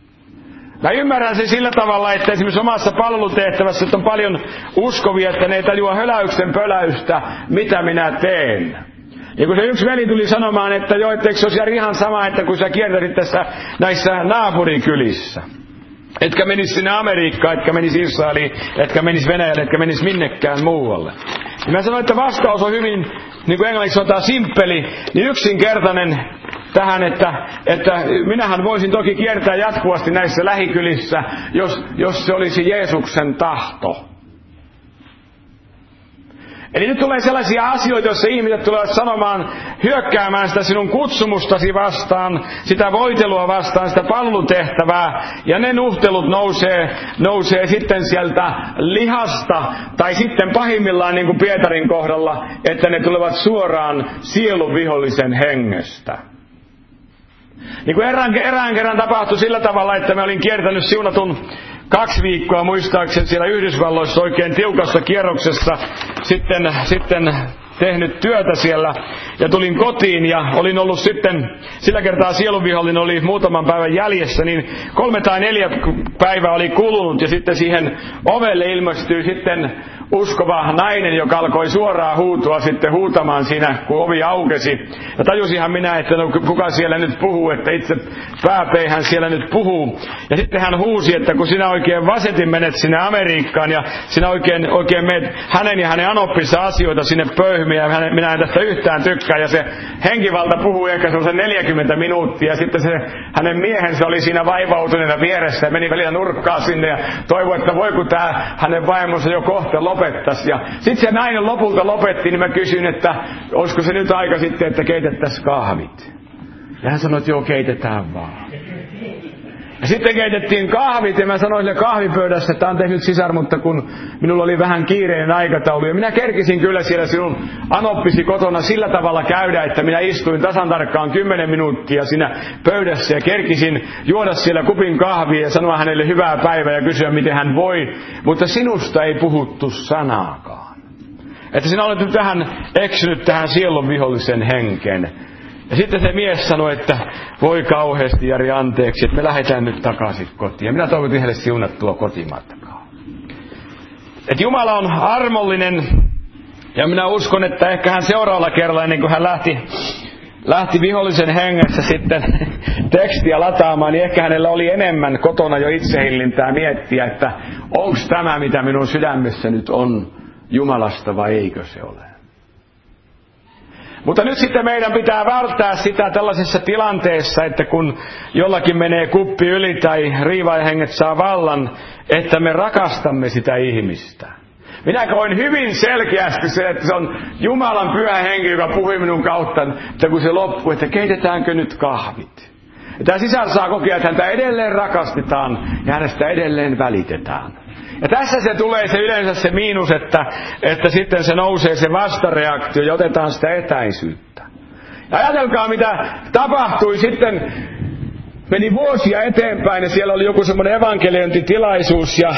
Mä ymmärrän sen sillä tavalla, että esimerkiksi omassa palvelutehtävässä että on paljon uskovia, että ne ei tajua höläyksen pöläystä, mitä minä teen. Ja kun se yksi veli tuli sanomaan, että joo, etteikö se olisi ihan sama, että kun sä kiertäisit tässä näissä naapurikylissä. Etkä menisi sinne Amerikkaan, etkä menisi Israeliin, etkä menisi Venäjälle, etkä menisi minnekään muualle. Ja mä sanoin, että vastaus on hyvin, niin kuin englanniksi sanotaan, simppeli, niin yksinkertainen tähän, että minähän voisin toki kiertää jatkuvasti näissä lähikylissä, jos se olisi Jeesuksen tahto. Eli nyt tulee sellaisia asioita, joissa ihmiset tulevat sanomaan, hyökkäämään sitä sinun kutsumustasi vastaan, sitä voitelua vastaan, sitä palvelutehtävää, ja ne nuhtelut nousee sitten sieltä lihasta, tai sitten pahimmillaan niin kuin Pietarin kohdalla, että ne tulevat suoraan sielun vihollisen hengestä. Niin kuin erään kerran tapahtui sillä tavalla, että mä olin kiertänyt siunatun 2 viikkoa muistaakseni siellä Yhdysvalloissa oikein tiukassa kierroksessa sitten tehnyt työtä siellä ja tulin kotiin ja olin ollut sitten, sillä kertaa sielunvihollinen oli muutaman päivän jäljessä, niin 3 tai 4 päivää oli kulunut ja sitten siihen ovelle ilmestyi sitten uskova nainen, joka alkoi suoraan huutua sitten huutamaan siinä, kun ovi aukesi. Ja tajusinhan minä, että no, kuka siellä nyt puhuu, että itse pääpeihän siellä nyt puhuu. Ja sitten hän huusi, että kun sinä oikein vasetin menet sinne Amerikkaan ja sinä oikein menet hänen ja hänen anoppinsa asioita sinne pöyhmiin ja minä en tästä yhtään tykkää. Ja se henkivalta puhui ehkä sellaisen 40 minuuttia ja sitten se hänen miehensä oli siinä vaivautuneena vieressä ja meni välillä nurkkaa sinne ja toivoi, että voi kun tämä hänen vaimonsa jo kohta lopettaisi. Ja sitten se nainen lopulta lopetti, niin mä kysyin, että olisiko se nyt aika sitten, että keitettäisiin kahvit. Ja hän sanoi, että joo, keitetään vaan. Ja sitten keitettiin kahvit ja mä sanoin sille kahvipöydässä, että anteeksi nyt sisar, mutta kun minulla oli vähän kiireinen aikataulu. Ja minä kerkisin kyllä siellä sinun anoppisi kotona sillä tavalla käydä, että minä istuin tasan tarkkaan 10 minuuttia siinä pöydässä ja kerkisin juoda siellä kupin kahvia ja sanoa hänelle hyvää päivää ja kysyä miten hän voi. Mutta sinusta ei puhuttu sanaakaan. Että sinä olet nyt tähän eksynyt tähän sielun vihollisen henkeen. Ja sitten se mies sanoi, että voi kauheasti Jari anteeksi, että me lähdetään nyt takaisin kotiin. Ja minä toivotin hänelle siunattua kotimatkaa. Että Jumala on armollinen ja minä uskon, että ehkä hän seuraavalla kerralla ennen kuin hän lähti vihollisen hengessä sitten tekstiä lataamaan, niin ehkä hänellä oli enemmän kotona jo itsehillintää miettiä, että onko tämä mitä minun sydämessä nyt on Jumalasta vai eikö se ole. Mutta nyt sitten meidän pitää välttää sitä tällaisessa tilanteessa, että kun jollakin menee kuppi yli tai riivaihenget saa vallan, että me rakastamme sitä ihmistä. Minä koin hyvin selkeästi se, että se on Jumalan pyhä henki, joka puhui minun kautta, että kun se loppui, että keitetäänkö nyt kahvit. Ja tämä sisar saa kokea, että häntä edelleen rakastetaan ja hänestä edelleen välitetään. Ja tässä se tulee se yleensä se miinus, että sitten se nousee se vastareaktio ja otetaan sitä etäisyyttä. Ja ajatelkaa mitä tapahtui sitten, meni vuosia eteenpäin ja siellä oli joku semmoinen evankeliointitilaisuus ja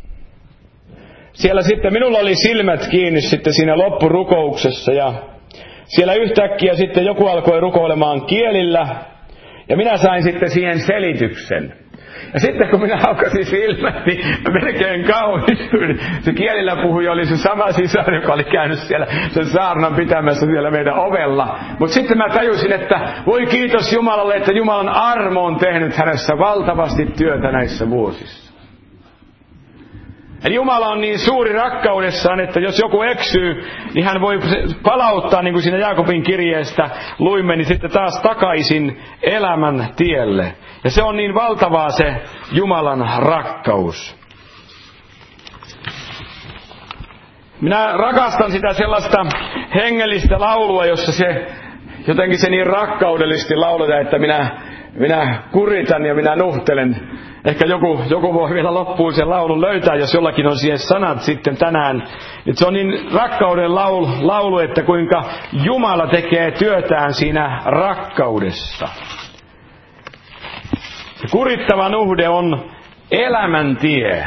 siellä sitten minulla oli silmät kiinni sitten siinä loppurukouksessa ja siellä yhtäkkiä sitten joku alkoi rukoilemaan kielillä ja minä sain sitten siihen selityksen. Ja sitten kun minä aukasin silmät, niin melkein kauhistuin. Se kielillä puhuja oli se sama sisar, joka oli käynyt siellä sen saarnan pitämässä siellä meidän ovella. Mutta sitten mä tajusin, että voi kiitos Jumalalle, että Jumalan armo on tehnyt hänessä valtavasti työtä näissä vuosissa. Eli Jumala on niin suuri rakkaudessaan, että jos joku eksyy, niin hän voi palauttaa, niin kuin siinä Jaakobin kirjeestä luimme, niin sitten taas takaisin elämän tielle. Ja se on niin valtavaa se Jumalan rakkaus. Minä rakastan sitä sellaista hengellistä laulua, jossa se jotenkin se niin rakkaudellisesti lauletaan, että minä kuritan ja minä nuhtelen. Ehkä joku voi vielä loppuun sen laulun löytää, jos jollakin on siihen sanat sitten tänään. Että se on niin rakkauden laulu, että kuinka Jumala tekee työtään siinä rakkaudessa. Se kurittava nuhde on elämäntie.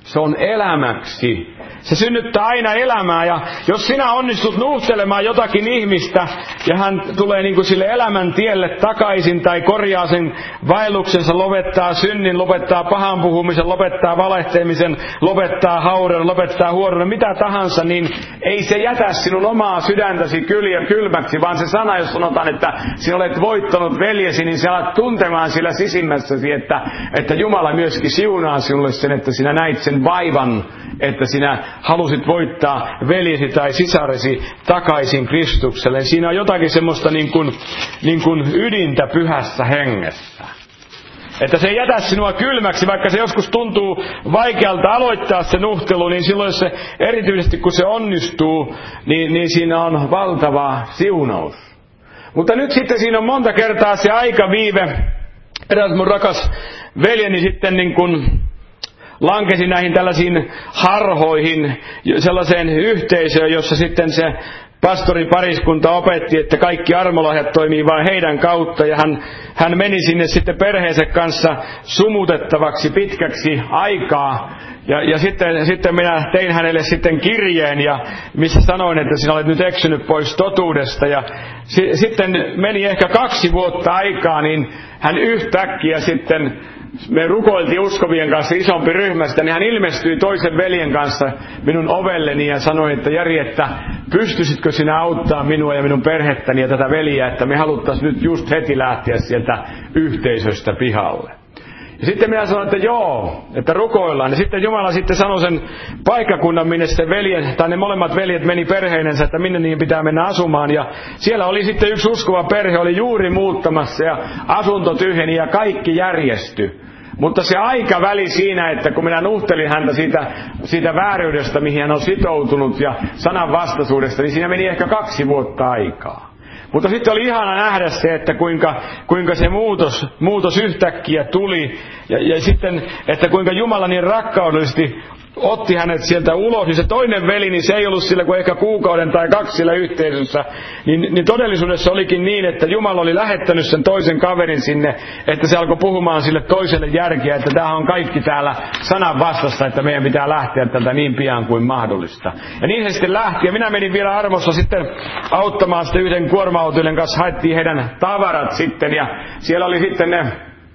Se on elämäksi. Se synnyttää aina elämää, ja jos sinä onnistut nuhtelemaan jotakin ihmistä, ja hän tulee niin kuin sille elämän tielle takaisin, tai korjaa sen vaelluksensa, lopettaa synnin, lopettaa pahan puhumisen, lopettaa valehtelemisen, lopettaa haudon, lopettaa huoron, mitä tahansa, niin ei se jätä sinun omaa sydäntäsi kylmäksi, vaan se sana, jos sanotaan, että sinä olet voittanut veljesi, niin sä alat tuntemaan sillä sisimmässäsi, että Jumala myöskin siunaa sinulle sen, että sinä näit sen vaivan, että sinä halusit voittaa veljesi tai sisaresi takaisin Kristukselle. Siinä on jotakin semmoista niin kuin ydintä pyhässä hengessä. Että se ei jätä sinua kylmäksi, vaikka se joskus tuntuu vaikealta aloittaa se nuhtelu, niin silloin se, erityisesti kun se onnistuu, niin siinä on valtava siunaus. Mutta nyt sitten siinä on monta kertaa se aikaviive. Eräs mun rakas veljeni sitten niin kuin lankesi näihin tällaisiin harhoihin, sellaiseen yhteisöön, jossa sitten se pastoripariskunta opetti, että kaikki armolahjat toimii vain heidän kautta, ja hän meni sinne sitten perheensä kanssa sumutettavaksi pitkäksi aikaa, ja sitten minä tein hänelle sitten kirjeen, ja missä sanoin, että sinä olet nyt eksynyt pois totuudesta, ja sitten meni ehkä 2 vuotta aikaa, niin hän yhtäkkiä sitten, me rukoiltiin uskovien kanssa isompi ryhmästä, niin hän ilmestyi toisen veljen kanssa minun ovelleni ja sanoi, että Jari, että pystyisitkö sinä auttaa minua ja minun perhettäni ja tätä veljeä, että me haluttaisiin nyt just heti lähteä sieltä yhteisöstä pihalle. Ja sitten minä sanoin, että joo, että rukoillaan. Ja sitten Jumala sitten sanoi sen paikkakunnan, minne se veljen, tai ne molemmat veljet meni perheinensä, että minne niihin pitää mennä asumaan. Ja siellä oli sitten yksi uskova perhe, oli juuri muuttamassa ja asunto tyhjeni ja kaikki järjestyi. Mutta se aikaväli siinä, että kun minä nuhtelin häntä siitä vääryydestä, mihin hän on sitoutunut ja sanan vastaisuudesta, niin siinä meni ehkä 2 vuotta aikaa. Mutta sitten oli ihana nähdä se, että kuinka se muutos yhtäkkiä tuli. Ja sitten, että kuinka Jumala niin rakkaudellisesti otti hänet sieltä ulos. Niin se toinen veli, niin se ei ollut sillä kuin ehkä kuukauden tai 2 siellä yhteisössä. Niin todellisuudessa olikin niin, että Jumala oli lähettänyt sen toisen kaverin sinne, että se alkoi puhumaan sille toiselle järkeä, että tämähän on kaikki täällä sanan vastassa, että meidän pitää lähteä tältä niin pian kuin mahdollista. Ja niin se sitten lähti. Ja minä menin vielä armossa sitten auttamaan sitten yhden kuorma-autoilun kanssa, haettiin heidän tavarat sitten. Ja siellä oli sitten ne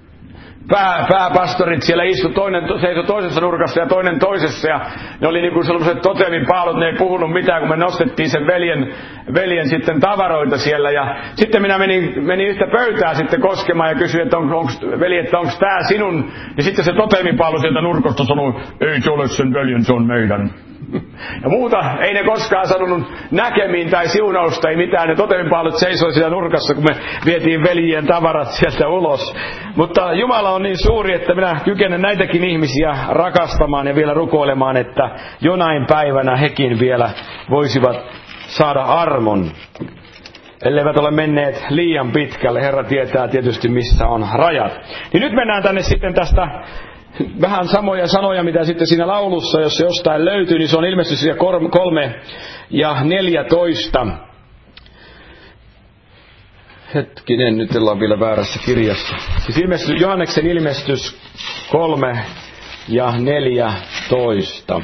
pääpastorit siellä seisoi toisessa nurkassa ja toinen toisessa, ja ne oli niin kuin sellaiset totemipaalot, ne ei puhunut mitään, kun me nostettiin sen veljen sitten tavaroita siellä, ja sitten minä menin yhtä pöytää sitten koskemaan ja kysyin, että veli, että onko tämä sinun, ja sitten se totemipaalu sieltä nurkosta sanoi, ei se ole sen veljen, se on meidän. Ja muuta ei ne koskaan sanonut näkemiin tai siunausta, ei mitään. Ne totemipaalut seisoi siellä nurkassa, kun me vietiin veljien tavarat sieltä ulos. Mutta Jumala on niin suuri, että minä kykenen näitäkin ihmisiä rakastamaan ja vielä rukoilemaan, että jonain päivänä hekin vielä voisivat saada armon. Elleivät ole menneet liian pitkälle. Herra tietää tietysti, missä on rajat. Niin nyt mennään tänne sitten tästä vähän samoja sanoja, mitä sitten siinä laulussa, jos se jostain löytyy, niin se on ilmestys 3 ja 14. Hetkinen, nyt ollaan vielä väärässä kirjassa. Siis Johanneksen ilmestys 3 ja 14.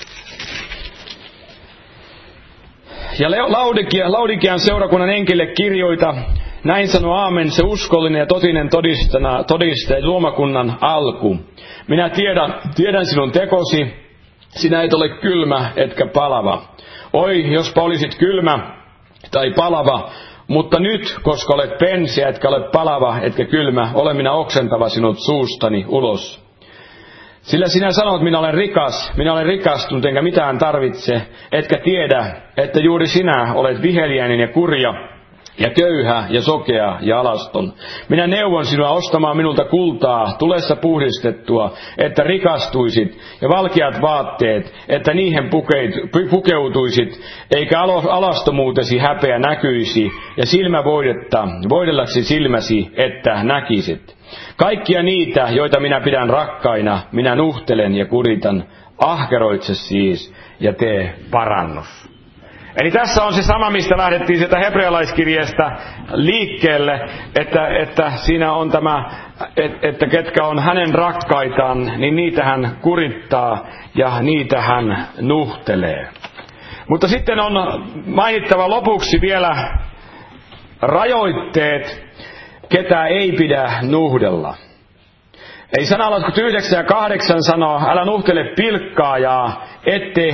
Ja Laodikian seurakunnan enkelle kirjoita, näin sanoo aamen, se uskollinen ja totinen todistaja, luomakunnan alku. Minä tiedän sinun tekosi, sinä et ole kylmä etkä palava. Oi, jospa olisit kylmä tai palava, mutta nyt, koska olet pensiä etkä ole palava etkä kylmä, olen minä oksentava sinut suustani ulos. Sillä sinä sanot, minä olen rikastunut enkä mitään tarvitse, etkä tiedä, että juuri sinä olet viheliäinen ja kurja, ja köyhä ja sokea ja alaston. Minä neuvon sinua ostamaan minulta kultaa, tulessa puhdistettua, että rikastuisit, ja valkeat vaatteet, että niihin pukeutuisit, eikä alastomuutesi häpeä näkyisi, ja silmävoidetta, voidellaksi silmäsi, että näkisit. Kaikkia niitä, joita minä pidän rakkaina, minä nuhtelen ja kuritan, ahkeroitse siis, ja tee parannus. Eli tässä on se sama, mistä lähdettiin sieltä hebrealaiskirjeestä liikkeelle, että siinä on tämä, että ketkä on hänen rakkaitaan, niin niitä hän kurittaa ja niitä hän nuhtelee. Mutta sitten on mainittava lopuksi vielä rajoitteet, ketä ei pidä nuhdella. Eli sananlaskut 9 ja 8 sanoo, älä nuhtele pilkkaajaa, ettei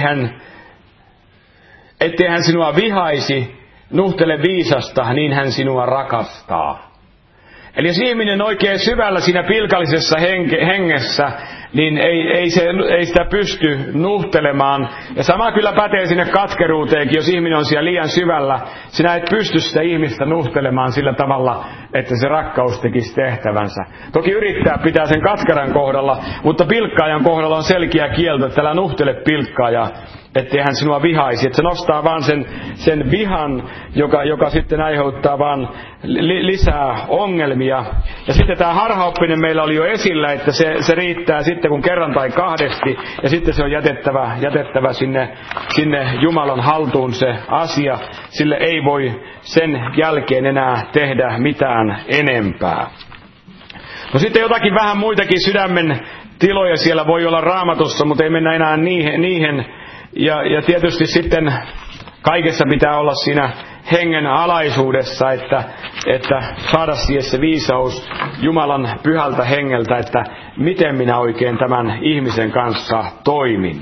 hän sinua vihaisi, nuhtele viisasta, niin hän sinua rakastaa. Eli jos ihminen oikein syvällä siinä pilkallisessa hengessä, niin ei sitä pysty nuhtelemaan. Ja sama kyllä pätee sinne katkeruuteenkin, jos ihminen on siellä liian syvällä. Sinä et pysty sitä ihmistä nuhtelemaan sillä tavalla, että se rakkaus tekisi tehtävänsä. Toki yrittää pitää sen katkeran kohdalla, mutta pilkkaajan kohdalla on selkeä kielto, että älä nuhtele pilkkaajaa, ettei hän sinua vihaisi. Että se nostaa vaan sen vihan, joka sitten aiheuttaa vaan lisää ongelmia. Ja sitten tämä harhaoppinen meillä oli jo esillä, että se riittää sitten kun kerran tai kahdesti, ja sitten se on jätettävä sinne Jumalan haltuun se asia. Sille ei voi sen jälkeen enää tehdä mitään enempää. No sitten jotakin vähän muitakin sydämen tiloja siellä voi olla Raamatussa, mutta ei mennä enää niihin. Ja tietysti sitten kaikessa pitää olla siinä hengen alaisuudessa, että saada siihen se viisaus Jumalan pyhältä hengeltä, että miten minä oikein tämän ihmisen kanssa toimin.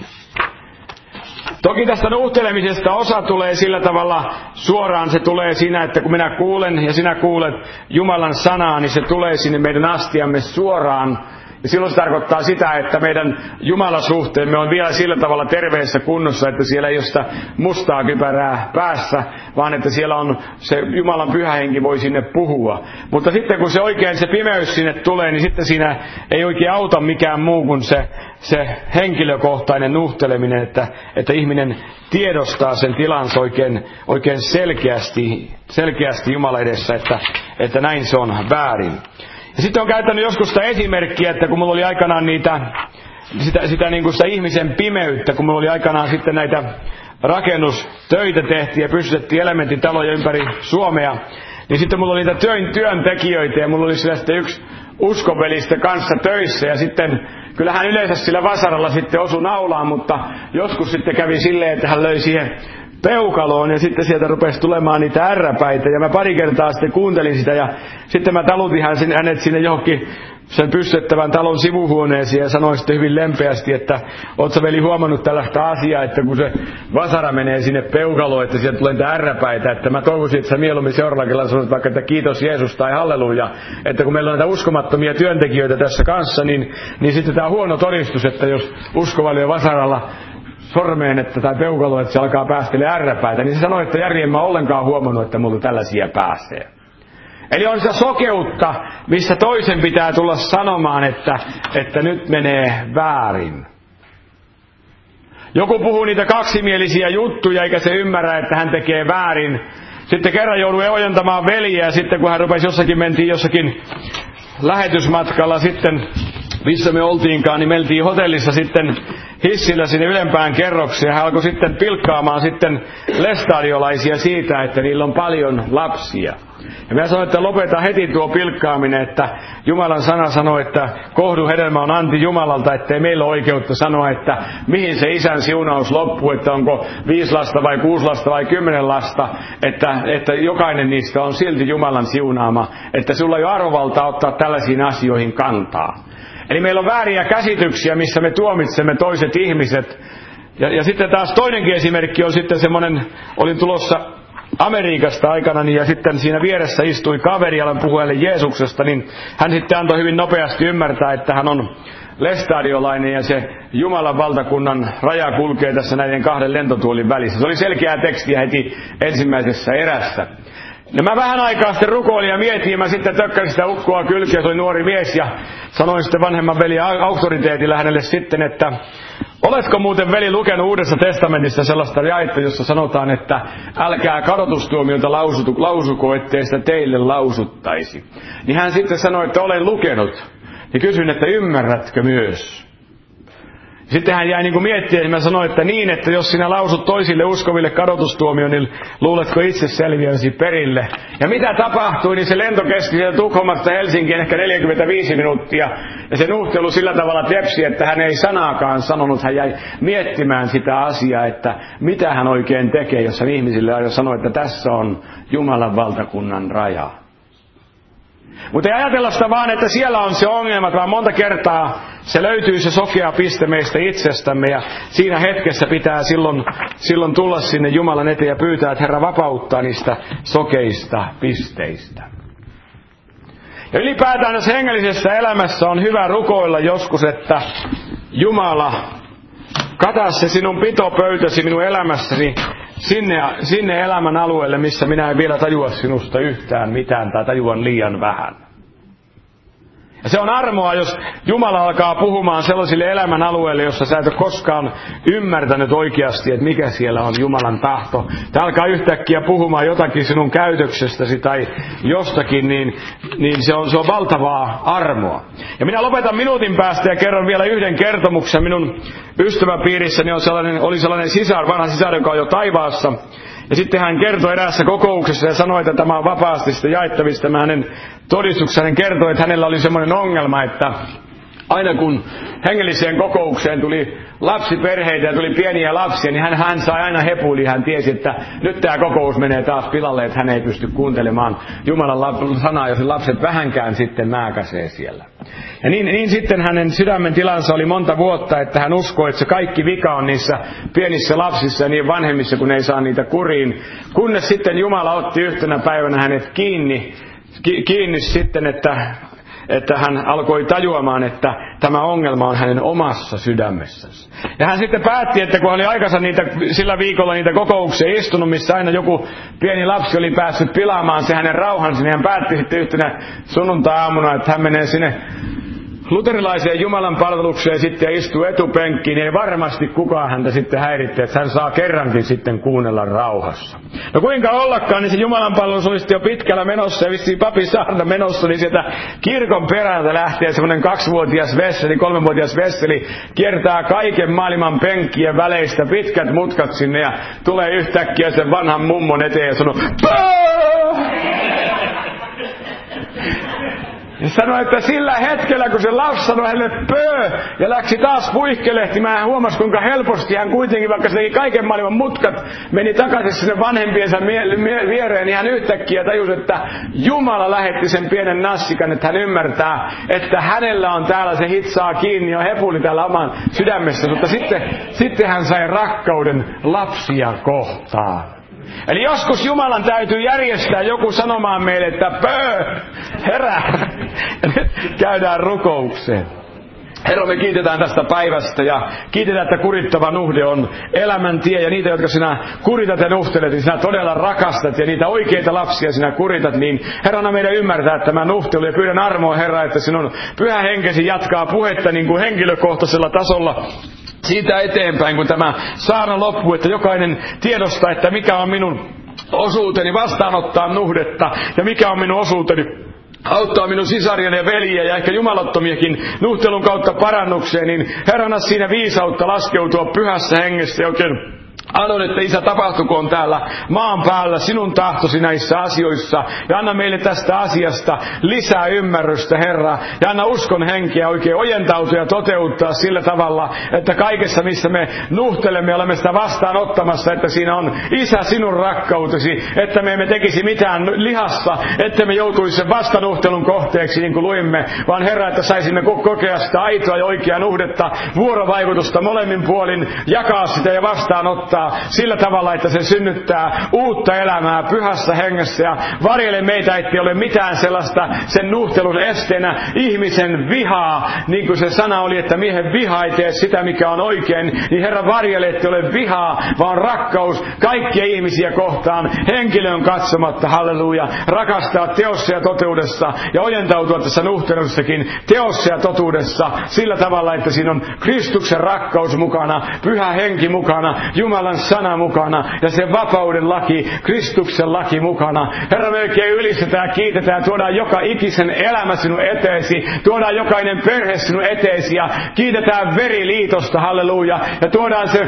Toki tästä nuhtelemisesta osa tulee sillä tavalla suoraan, se tulee siinä, että kun minä kuulen ja sinä kuulet Jumalan sanaa, niin se tulee sinne meidän astiamme suoraan. Ja silloin se tarkoittaa sitä, että meidän Jumalasuhteemme on vielä sillä tavalla terveessä kunnossa, että siellä ei ole sitä mustaa kypärää päässä, vaan että siellä on se Jumalan pyhä henki voi sinne puhua. Mutta sitten kun se oikein se pimeys sinne tulee, niin sitten siinä ei oikein auta mikään muu kuin se henkilökohtainen nuhteleminen, että ihminen tiedostaa sen tilansa oikein selkeästi Jumala edessä, että näin se on väärin. Ja sitten on käyttänyt joskus sitä esimerkkiä, että kun mulla oli aikanaan sitä ihmisen pimeyttä, kun mulla oli aikanaan sitten näitä rakennustöitä tehtiin ja pystytettiin elementtitaloja ympäri Suomea, niin sitten mulla oli niitä työntekijöitä ja mulla oli siellä sitten yksi uskonvelistä kanssa töissä ja sitten kyllähän yleensä sillä vasaralla sitten osui naulaan, mutta joskus sitten kävi silleen, että hän löi siihen peukaloon ja sitten sieltä rupesi tulemaan niitä ärräpäitä ja mä pari kertaa sitten kuuntelin sitä ja sitten mä talutin hänet sinne johonkin sen pystyttävän talon sivuhuoneeseen ja sanoin sitten hyvin lempeästi, että oot sä veli huomannut tällaista asiaa, että kun se vasara menee sinne peukaloon, että sieltä tulee niitä ärräpäitä, että mä toivoisin, että sä mieluummin seuraavalla kerralla sanoit vaikka, että kiitos Jeesus tai halleluja, että kun meillä on näitä uskomattomia työntekijöitä tässä kanssa, niin sitten tää on huono todistus, että jos usko lyö vasaralla sormeen tai peukaloon, että se alkaa päästelee ärräpäitä, niin se sanoi, että Jari, en mä ollenkaan huomannut, että mulla tällaisia pääsee. Eli on sitä sokeutta, missä toisen pitää tulla sanomaan, että nyt menee väärin. Joku puhuu niitä kaksimielisiä juttuja, eikä se ymmärrä, että hän tekee väärin. Sitten kerran joudui ojentamaan veljeä, ja sitten kun hän rupesi mentiin jossakin lähetysmatkalla sitten, missä me oltiinkaan, niin mentiin hotellissa sitten hissillä sinne ylempään kerrokseen. Ja hän alkoi sitten pilkkaamaan sitten lestadiolaisia siitä, että niillä on paljon lapsia. Ja minä sanoin, että lopeta heti tuo pilkkaaminen, että Jumalan sana sanoo, että kohdu hedelmä on anti Jumalalta, ettei meillä ole oikeutta sanoa, että mihin se isän siunaus loppuu, että onko 5 lasta vai 6 lasta vai 10 lasta, että jokainen niistä on silti Jumalan siunaama, että sulla ei ole arvovaltaa ottaa tällaisiin asioihin kantaa. Eli meillä on vääriä käsityksiä, missä me tuomitsemme toiset ihmiset. Ja sitten taas toinenkin esimerkki on sitten semmoinen, olin tulossa Amerikasta aikana, ja sitten siinä vieressä istui kaveri, ja puhui Jeesuksesta, niin hän sitten antoi hyvin nopeasti ymmärtää, että hän on lestadiolainen, ja se Jumalan valtakunnan raja kulkee tässä näiden 2 lentotuolin välissä. Se oli selkeää tekstiä heti ensimmäisessä erässä. No mä vähän aikaa sitten rukoilin ja mietin, ja mä sitten tökkäsin sitä ukkoa kylkeä, se oli nuori mies, ja sanoin sitten vanhemman veljen auktoriteetilla hänelle sitten, että oletko muuten veli lukenut Uudessa testamentissa sellaista jaetta, jossa sanotaan, että älkää kadotustuomiota lausuko, ettei sitä teille lausuttaisi. Niin hän sitten sanoi, että olen lukenut, ja kysyin, että ymmärrätkö myös? Sitten hän jäi miettimään, ja mä sanoin, että niin, että jos sinä lausut toisille uskoville kadotustuomio, niin luuletko itse selviäsi perille. Ja mitä tapahtui, niin se lento kesti Tukholmasta Helsinkiin ehkä 45 minuuttia. Ja se nuhtelu sillä tavalla tepsi, että hän ei sanaakaan sanonut. Hän jäi miettimään sitä asiaa, että mitä hän oikein tekee, jos hän ihmisille aina sanoo, että tässä on Jumalan valtakunnan raja. Mutta ei ajatella sitä vaan, että siellä on se ongelma, vaan monta kertaa se löytyy se sokea piste meistä itsestämme. Ja siinä hetkessä pitää silloin tulla sinne Jumalan eteen ja pyytää, että Herra vapauttaa niistä sokeista pisteistä. Ja ylipäätään tässä hengellisessä elämässä on hyvä rukoilla joskus, että Jumala, kata se sinun pitopöytäsi minun elämässäni sinne elämän alueelle, missä minä en vielä tajua sinusta yhtään mitään tai tajuan liian vähän. Ja se on armoa, jos Jumala alkaa puhumaan sellaisille elämän alueille, jossa sä et ole koskaan ymmärtänyt oikeasti, että mikä siellä on Jumalan tahto. Tämä alkaa yhtäkkiä puhumaan jotakin sinun käytöksestäsi tai jostakin, niin se on valtavaa armoa. Ja minä lopetan minuutin päästä ja kerron vielä yhden kertomuksen. Minun ystäväpiirissäni oli sellainen vanha sisar, joka on jo taivaassa. Ja sitten hän kertoi eräässä kokouksessa ja sanoi, että tämä on vapaasti sitä jaettavista. Hänen todistuksessa hän kertoi, että hänellä oli semmoinen ongelma, että aina kun hengelliseen kokoukseen tuli lapsiperheitä ja tuli pieniä lapsia, niin hän sai aina hepuili. Hän tiesi, että nyt tämä kokous menee taas pilalle, että hän ei pysty kuuntelemaan Jumalan sanaa, jos lapset vähänkään sitten määkäsee siellä. Ja niin sitten hänen sydämen tilansa oli monta vuotta, että hän uskoi, että se kaikki vika on niissä pienissä lapsissa ja niin vanhemmissa, kun ei saa niitä kuriin. Kunnes sitten Jumala otti yhtenä päivänä hänet kiinni sitten, että hän alkoi tajuamaan, että tämä ongelma on hänen omassa sydämessänsä. Ja hän sitten päätti, että kun oli aikansa sillä viikolla niitä kokouksia istunut, missä aina joku pieni lapsi oli päässyt pilaamaan se hänen rauhansa, niin hän päätti sitten yhtenä sunnuntai-aamuna, että hän menee sinne luterilaiseen Jumalan palvelukseen sitten ja istuu etupenkkiin, niin ei varmasti kukaan häntä sitten häiritte, että hän saa kerrankin sitten kuunnella rauhassa. No kuinka ollakaan, niin se Jumalan palvelus oli sitten jo pitkällä menossa ja vissiin papin saarna menossa, niin sieltä kirkon perältä lähtee semmoinen 2-vuotias vesseli, 3-vuotias vesseli, kiertää kaiken maailman penkkien väleistä pitkät mutkat sinne ja tulee yhtäkkiä sen vanhan mummon eteen ja sanoo, ja sanoi, että sillä hetkellä, kun se lapsi sanoi hänelle ja läksi taas puihkelehtimään, hän huomasi, kuinka helposti hän kuitenkin, vaikka se teki kaiken maailman mutkat, meni takaisin sinne vanhempiensa viereen, niin hän yhtäkkiä tajusi, että Jumala lähetti sen pienen nassikan, että hän ymmärtää, että hänellä on täällä se hitsaa kiinni ja hepuli täällä oman sydämessä, mutta sitten hän sai rakkauden lapsia kohtaan. Eli joskus Jumalan täytyy järjestää joku sanomaan meille, että herää! Ja nyt käydään rukoukseen. Herra, me kiitetään tästä päivästä ja kiitetään, että kurittava nuhde on elämän tie. Ja niitä, jotka sinä kuritat ja nuhtelet, niin sinä todella rakastat ja niitä oikeita lapsia sinä kuritat. Niin Herra, anna meidän ymmärtää tämä nuhtelu ja pyydän armoa, Herra, että sinun pyhä henkesi jatkaa puhetta niin kuin henkilökohtaisella tasolla. Siitä eteenpäin, kun tämä saarna loppuu, että jokainen tiedostaa, että mikä on minun osuuteni vastaanottaa nuhdetta ja mikä on minun osuuteni auttaa minun sisariani ja veljiä ja ehkä jumalattomiakin nuhtelun kautta parannukseen, niin Herrana siinä viisautta laskeutua pyhässä hengessä ja oikein annon, että Isä, tapahtukoon täällä maan päällä sinun tahtosi näissä asioissa. Ja anna meille tästä asiasta lisää ymmärrystä, Herra. Ja anna uskon henkeä oikein ojentautua ja toteuttaa sillä tavalla, että kaikessa, missä me nuhtelemme, olemme sitä vastaanottamassa, että siinä on Isä sinun rakkautesi, että me emme tekisi mitään lihassa, että me joutuisi sen vastanuhtelun kohteeksi, niin kuin luimme, vaan Herra, että saisimme kokea sitä aitoa ja oikeaa nuhdetta, vuorovaikutusta molemmin puolin, jakaa sitä ja vastaanottaa sillä tavalla, että se synnyttää uutta elämää pyhässä hengessä ja varjele meitä, ettei ole mitään sellaista sen nuhtelun esteenä ihmisen vihaa, niin kuin se sana oli, että miehen viha ei tee sitä, mikä on oikein, niin Herra, varjele, ettei ole vihaa, vaan rakkaus kaikkia ihmisiä kohtaan, henkilön katsomatta, halleluja, rakastaa teossa ja totuudessa ja ojentautua tässä nuhtelussakin teossa ja totuudessa sillä tavalla, että siinä on Kristuksen rakkaus mukana, pyhä henki mukana, Jumalan Jumalan sana mukana ja se vapauden laki, Kristuksen laki mukana. Herra, me oikein ylistetään, kiitetään, tuodaan joka ikisen elämä sinun eteesi, tuodaan jokainen perhe sinun eteesi ja kiitetään veriliitosta, halleluja, ja tuodaan se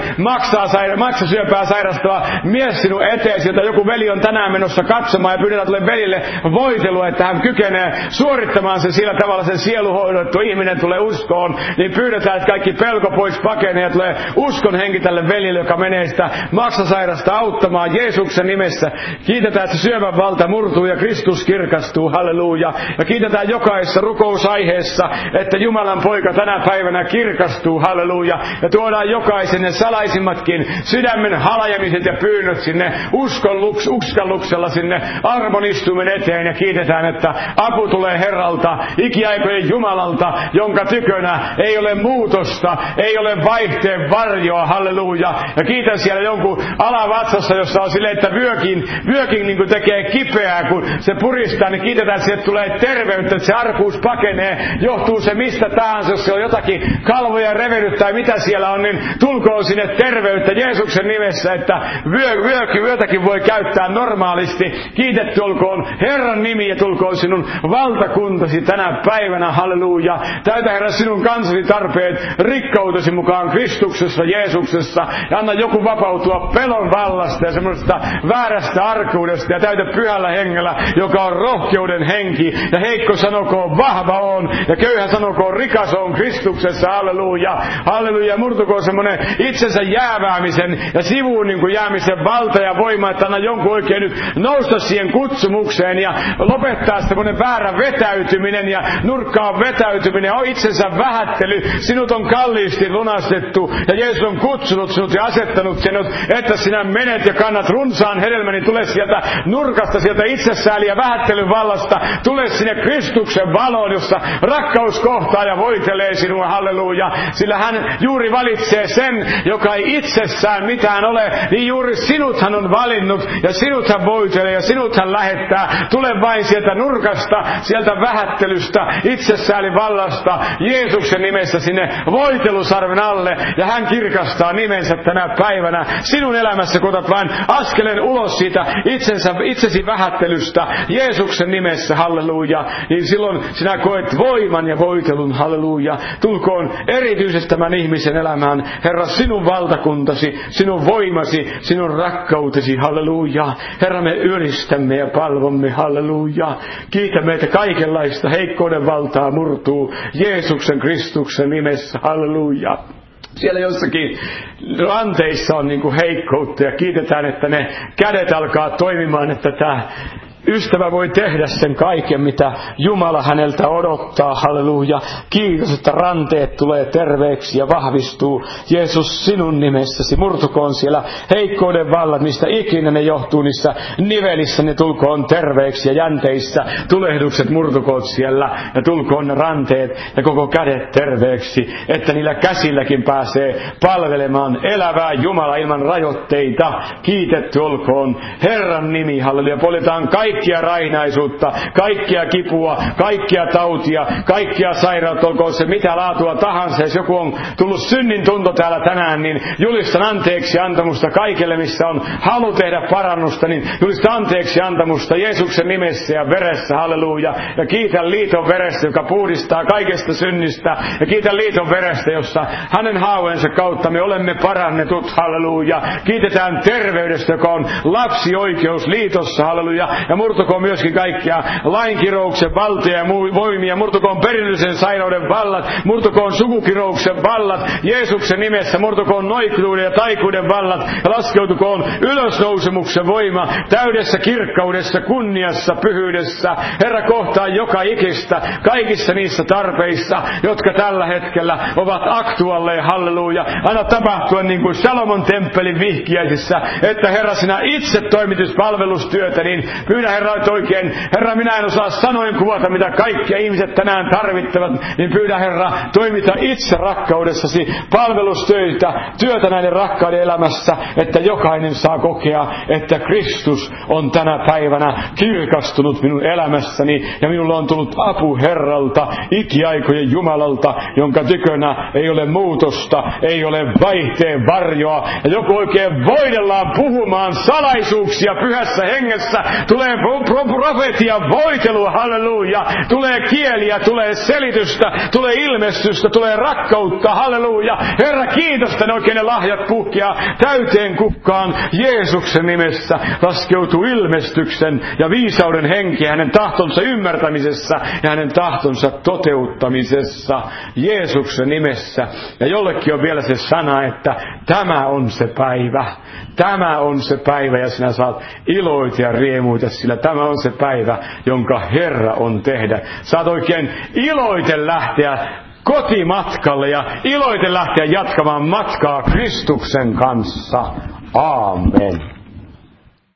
maksasyöpää sairastava mies sinun eteesi, jota joku veli on tänään menossa katsomaan, ja pyydetään tuolle velille voitelua, että hän kykenee suorittamaan sen sillä tavalla sen sieluhoidon, että ihminen tulee uskoon, niin pyydetään, että kaikki pelko pois pakenee ja tulee uskon henki tälle veljelle, joka menee sitä maksasairasta auttamaan Jeesuksen nimessä. Kiitetään, että syövän valta murtuu ja Kristus kirkastuu, halleluja. Ja kiitetään jokaisessa rukousaiheessa, että Jumalan poika tänä päivänä kirkastuu, halleluja. Ja tuodaan jokaisen ne salaisimmatkin sydämen halajamiset ja pyynnöt sinne uskalluksella sinne armonistuimen eteen. Ja kiitetään, että apu tulee Herralta, ikiaikojen Jumalalta, jonka tykönä ei ole muutosta, ei ole vaihteen varjoa, halleluja. Ja kiitän siellä jonkun alavatsassa, jossa on silleen, että vyökin niin kuin tekee kipeää, kun se puristaa, niin kiitetään, että sieltä tulee terveyttä, että se arkuus pakenee, johtuu se mistä tahansa, jos se on jotakin kalvoja revennyt tai mitä siellä on, niin tulkoon sinne terveyttä Jeesuksen nimessä, että vyötäkin voi käyttää normaalisti. Kiitetty olkoon Herran nimi ja tulkoon sinun valtakuntasi tänä päivänä, halleluja. Täytä Herra sinun kansasi tarpeet rikkautesi mukaan Kristuksessa, Jeesuksessa, ja anna joku vapautua pelon vallasta ja semmoisesta väärästä arkuudesta, ja täytä pyhällä hengellä, joka on rohkeuden henki, ja heikko sanokoon vahva on, ja köyhä sanokoon rikas on Kristuksessa, halleluja, halleluja. Murtukoon semmoinen itsensä jääväämisen ja sivuun niin kuin jäämisen valta ja voima, että anna jonkun oikein nyt nousta siihen kutsumukseen ja lopettaa semmoinen väärä vetäytyminen ja nurkkaan vetäytyminen, on itsensä vähättely. Sinut on kalliisti lunastettu ja Jeesus on kutsunut sinut ja asettanut sinut, että sinä menet ja kannat runsaan hedelmän, niin tule sieltä nurkasta, sieltä itsesääli ja vähättelyn vallasta, tule sinne Kristuksen valoon, jossa rakkaus kohtaa ja voitelee sinua, halleluja. Sillä hän juuri valitsee sen, joka ei itsessään mitään ole, niin juuri sinut hän on valinnut ja sinut hän voitelee ja sinut hän lähettää. Tule vain sieltä nurkasta, sieltä vähättelystä, itsesääli vallasta, Jeesuksen nimessä sinne voitelusarven alle, ja hän kirkastaa nimensä tänä päivänä sinun elämässä, kun otat vain askeleen ulos siitä itsesi vähättelystä Jeesuksen nimessä, halleluja, niin silloin sinä koet voiman ja voitelun, halleluja. Tulkoon erityisesti tämän ihmisen elämään, Herra, sinun valtakuntasi, sinun voimasi, sinun rakkautesi, halleluja. Herra, me ylistämme ja palvomme, halleluja. Kiitämme, että kaikenlaista heikkouden valtaa murtuu Jeesuksen Kristuksen nimessä, halleluja. Siellä jossakin ranteissa on niin kuin heikkoutta ja kiitetään, että ne kädet alkaa toimimaan, että tämä ystävä voi tehdä sen kaiken, mitä Jumala häneltä odottaa, halleluja. Kiitos, että ranteet tulee terveeksi ja vahvistuu. Jeesus, sinun nimessäsi murtukoon siellä heikkouden vallat, mistä ikinä ne johtuu niissä nivelissä, ne tulkoon terveeksi ja jänteissä tulehdukset murtukoon siellä ja tulkoon ne ranteet ja koko kädet terveeksi, että niillä käsilläkin pääsee palvelemaan elävää Jumala ilman rajoitteita. Kiitetty olkoon Herran nimi, halleluja. Poljetaan kaikkia raihnaisuutta, kaikkia kipua, kaikkia tautia, kaikkia sairautta, olkoon se mitä laatua tahansa. Jos joku on tullut synnin tunto täällä tänään, niin julistan anteeksi antamusta kaikille, missä on halu tehdä parannusta, niin julistan anteeksi antamusta Jeesuksen nimessä ja veressä, halleluja. Ja kiitän liiton verestä, joka puhdistaa kaikesta synnistä, ja kiitän liiton verestä, jossa hänen haavojensa kautta me olemme parannetut, halleluja. Kiitetään terveydestä, joka on lapsioikeus liitossa, halleluja. Ja murtukoon myöskin kaikkia lainkirouksen valtoja ja voimia, murtukoon perinnöllisen sairauden vallat, murtukoon sukukirouksen vallat, Jeesuksen nimessä, murtukoon noituuden ja taikuuden vallat, ja laskeutukoon ylösnousemuksen voima, täydessä kirkkaudessa, kunniassa, pyhyydessä. Herra, kohtaa joka ikistä, kaikissa niissä tarpeissa, jotka tällä hetkellä ovat aktuaalleja, halleluja. Anna tapahtua niin kuin Salomon temppelin vihkiäisissä, että Herra, sinä itse toimitus palvelustyötä, niin pyydä Herra, että oikein, Herra, minä en osaa sanoin kuvata, mitä kaikkia ihmiset tänään tarvittavat, niin pyydä, Herra, toimita itse rakkaudessasi palvelustöitä, työtä näiden rakkaiden elämässä, että jokainen saa kokea, että Kristus on tänä päivänä kirkastunut minun elämässäni, ja minulla on tullut apu Herralta, ikiaikojen Jumalalta, jonka tykönä ei ole muutosta, ei ole vaihteen varjoa, ja joku oikein voidellaan puhumaan salaisuuksia pyhässä hengessä, tulee profetia voitelua, halleluja, tulee kieliä, tulee selitystä, tulee ilmestystä, tulee rakkautta, halleluja. Herra, kiitos, että ne oikein ne lahjat puhkeaa täyteen kukkaan Jeesuksen nimessä, laskeutuu ilmestyksen ja viisauden henki hänen tahtonsa ymmärtämisessä ja hänen tahtonsa toteuttamisessa Jeesuksen nimessä. Ja jollekin on vielä se sana, että tämä on se päivä. Tämä on se päivä, ja sinä saat iloita ja riemuita, sillä tämä on se päivä, jonka Herra on tehdä. Saat oikein iloiten lähteä kotimatkalle ja iloiten lähteä jatkamaan matkaa Kristuksen kanssa. Aamen.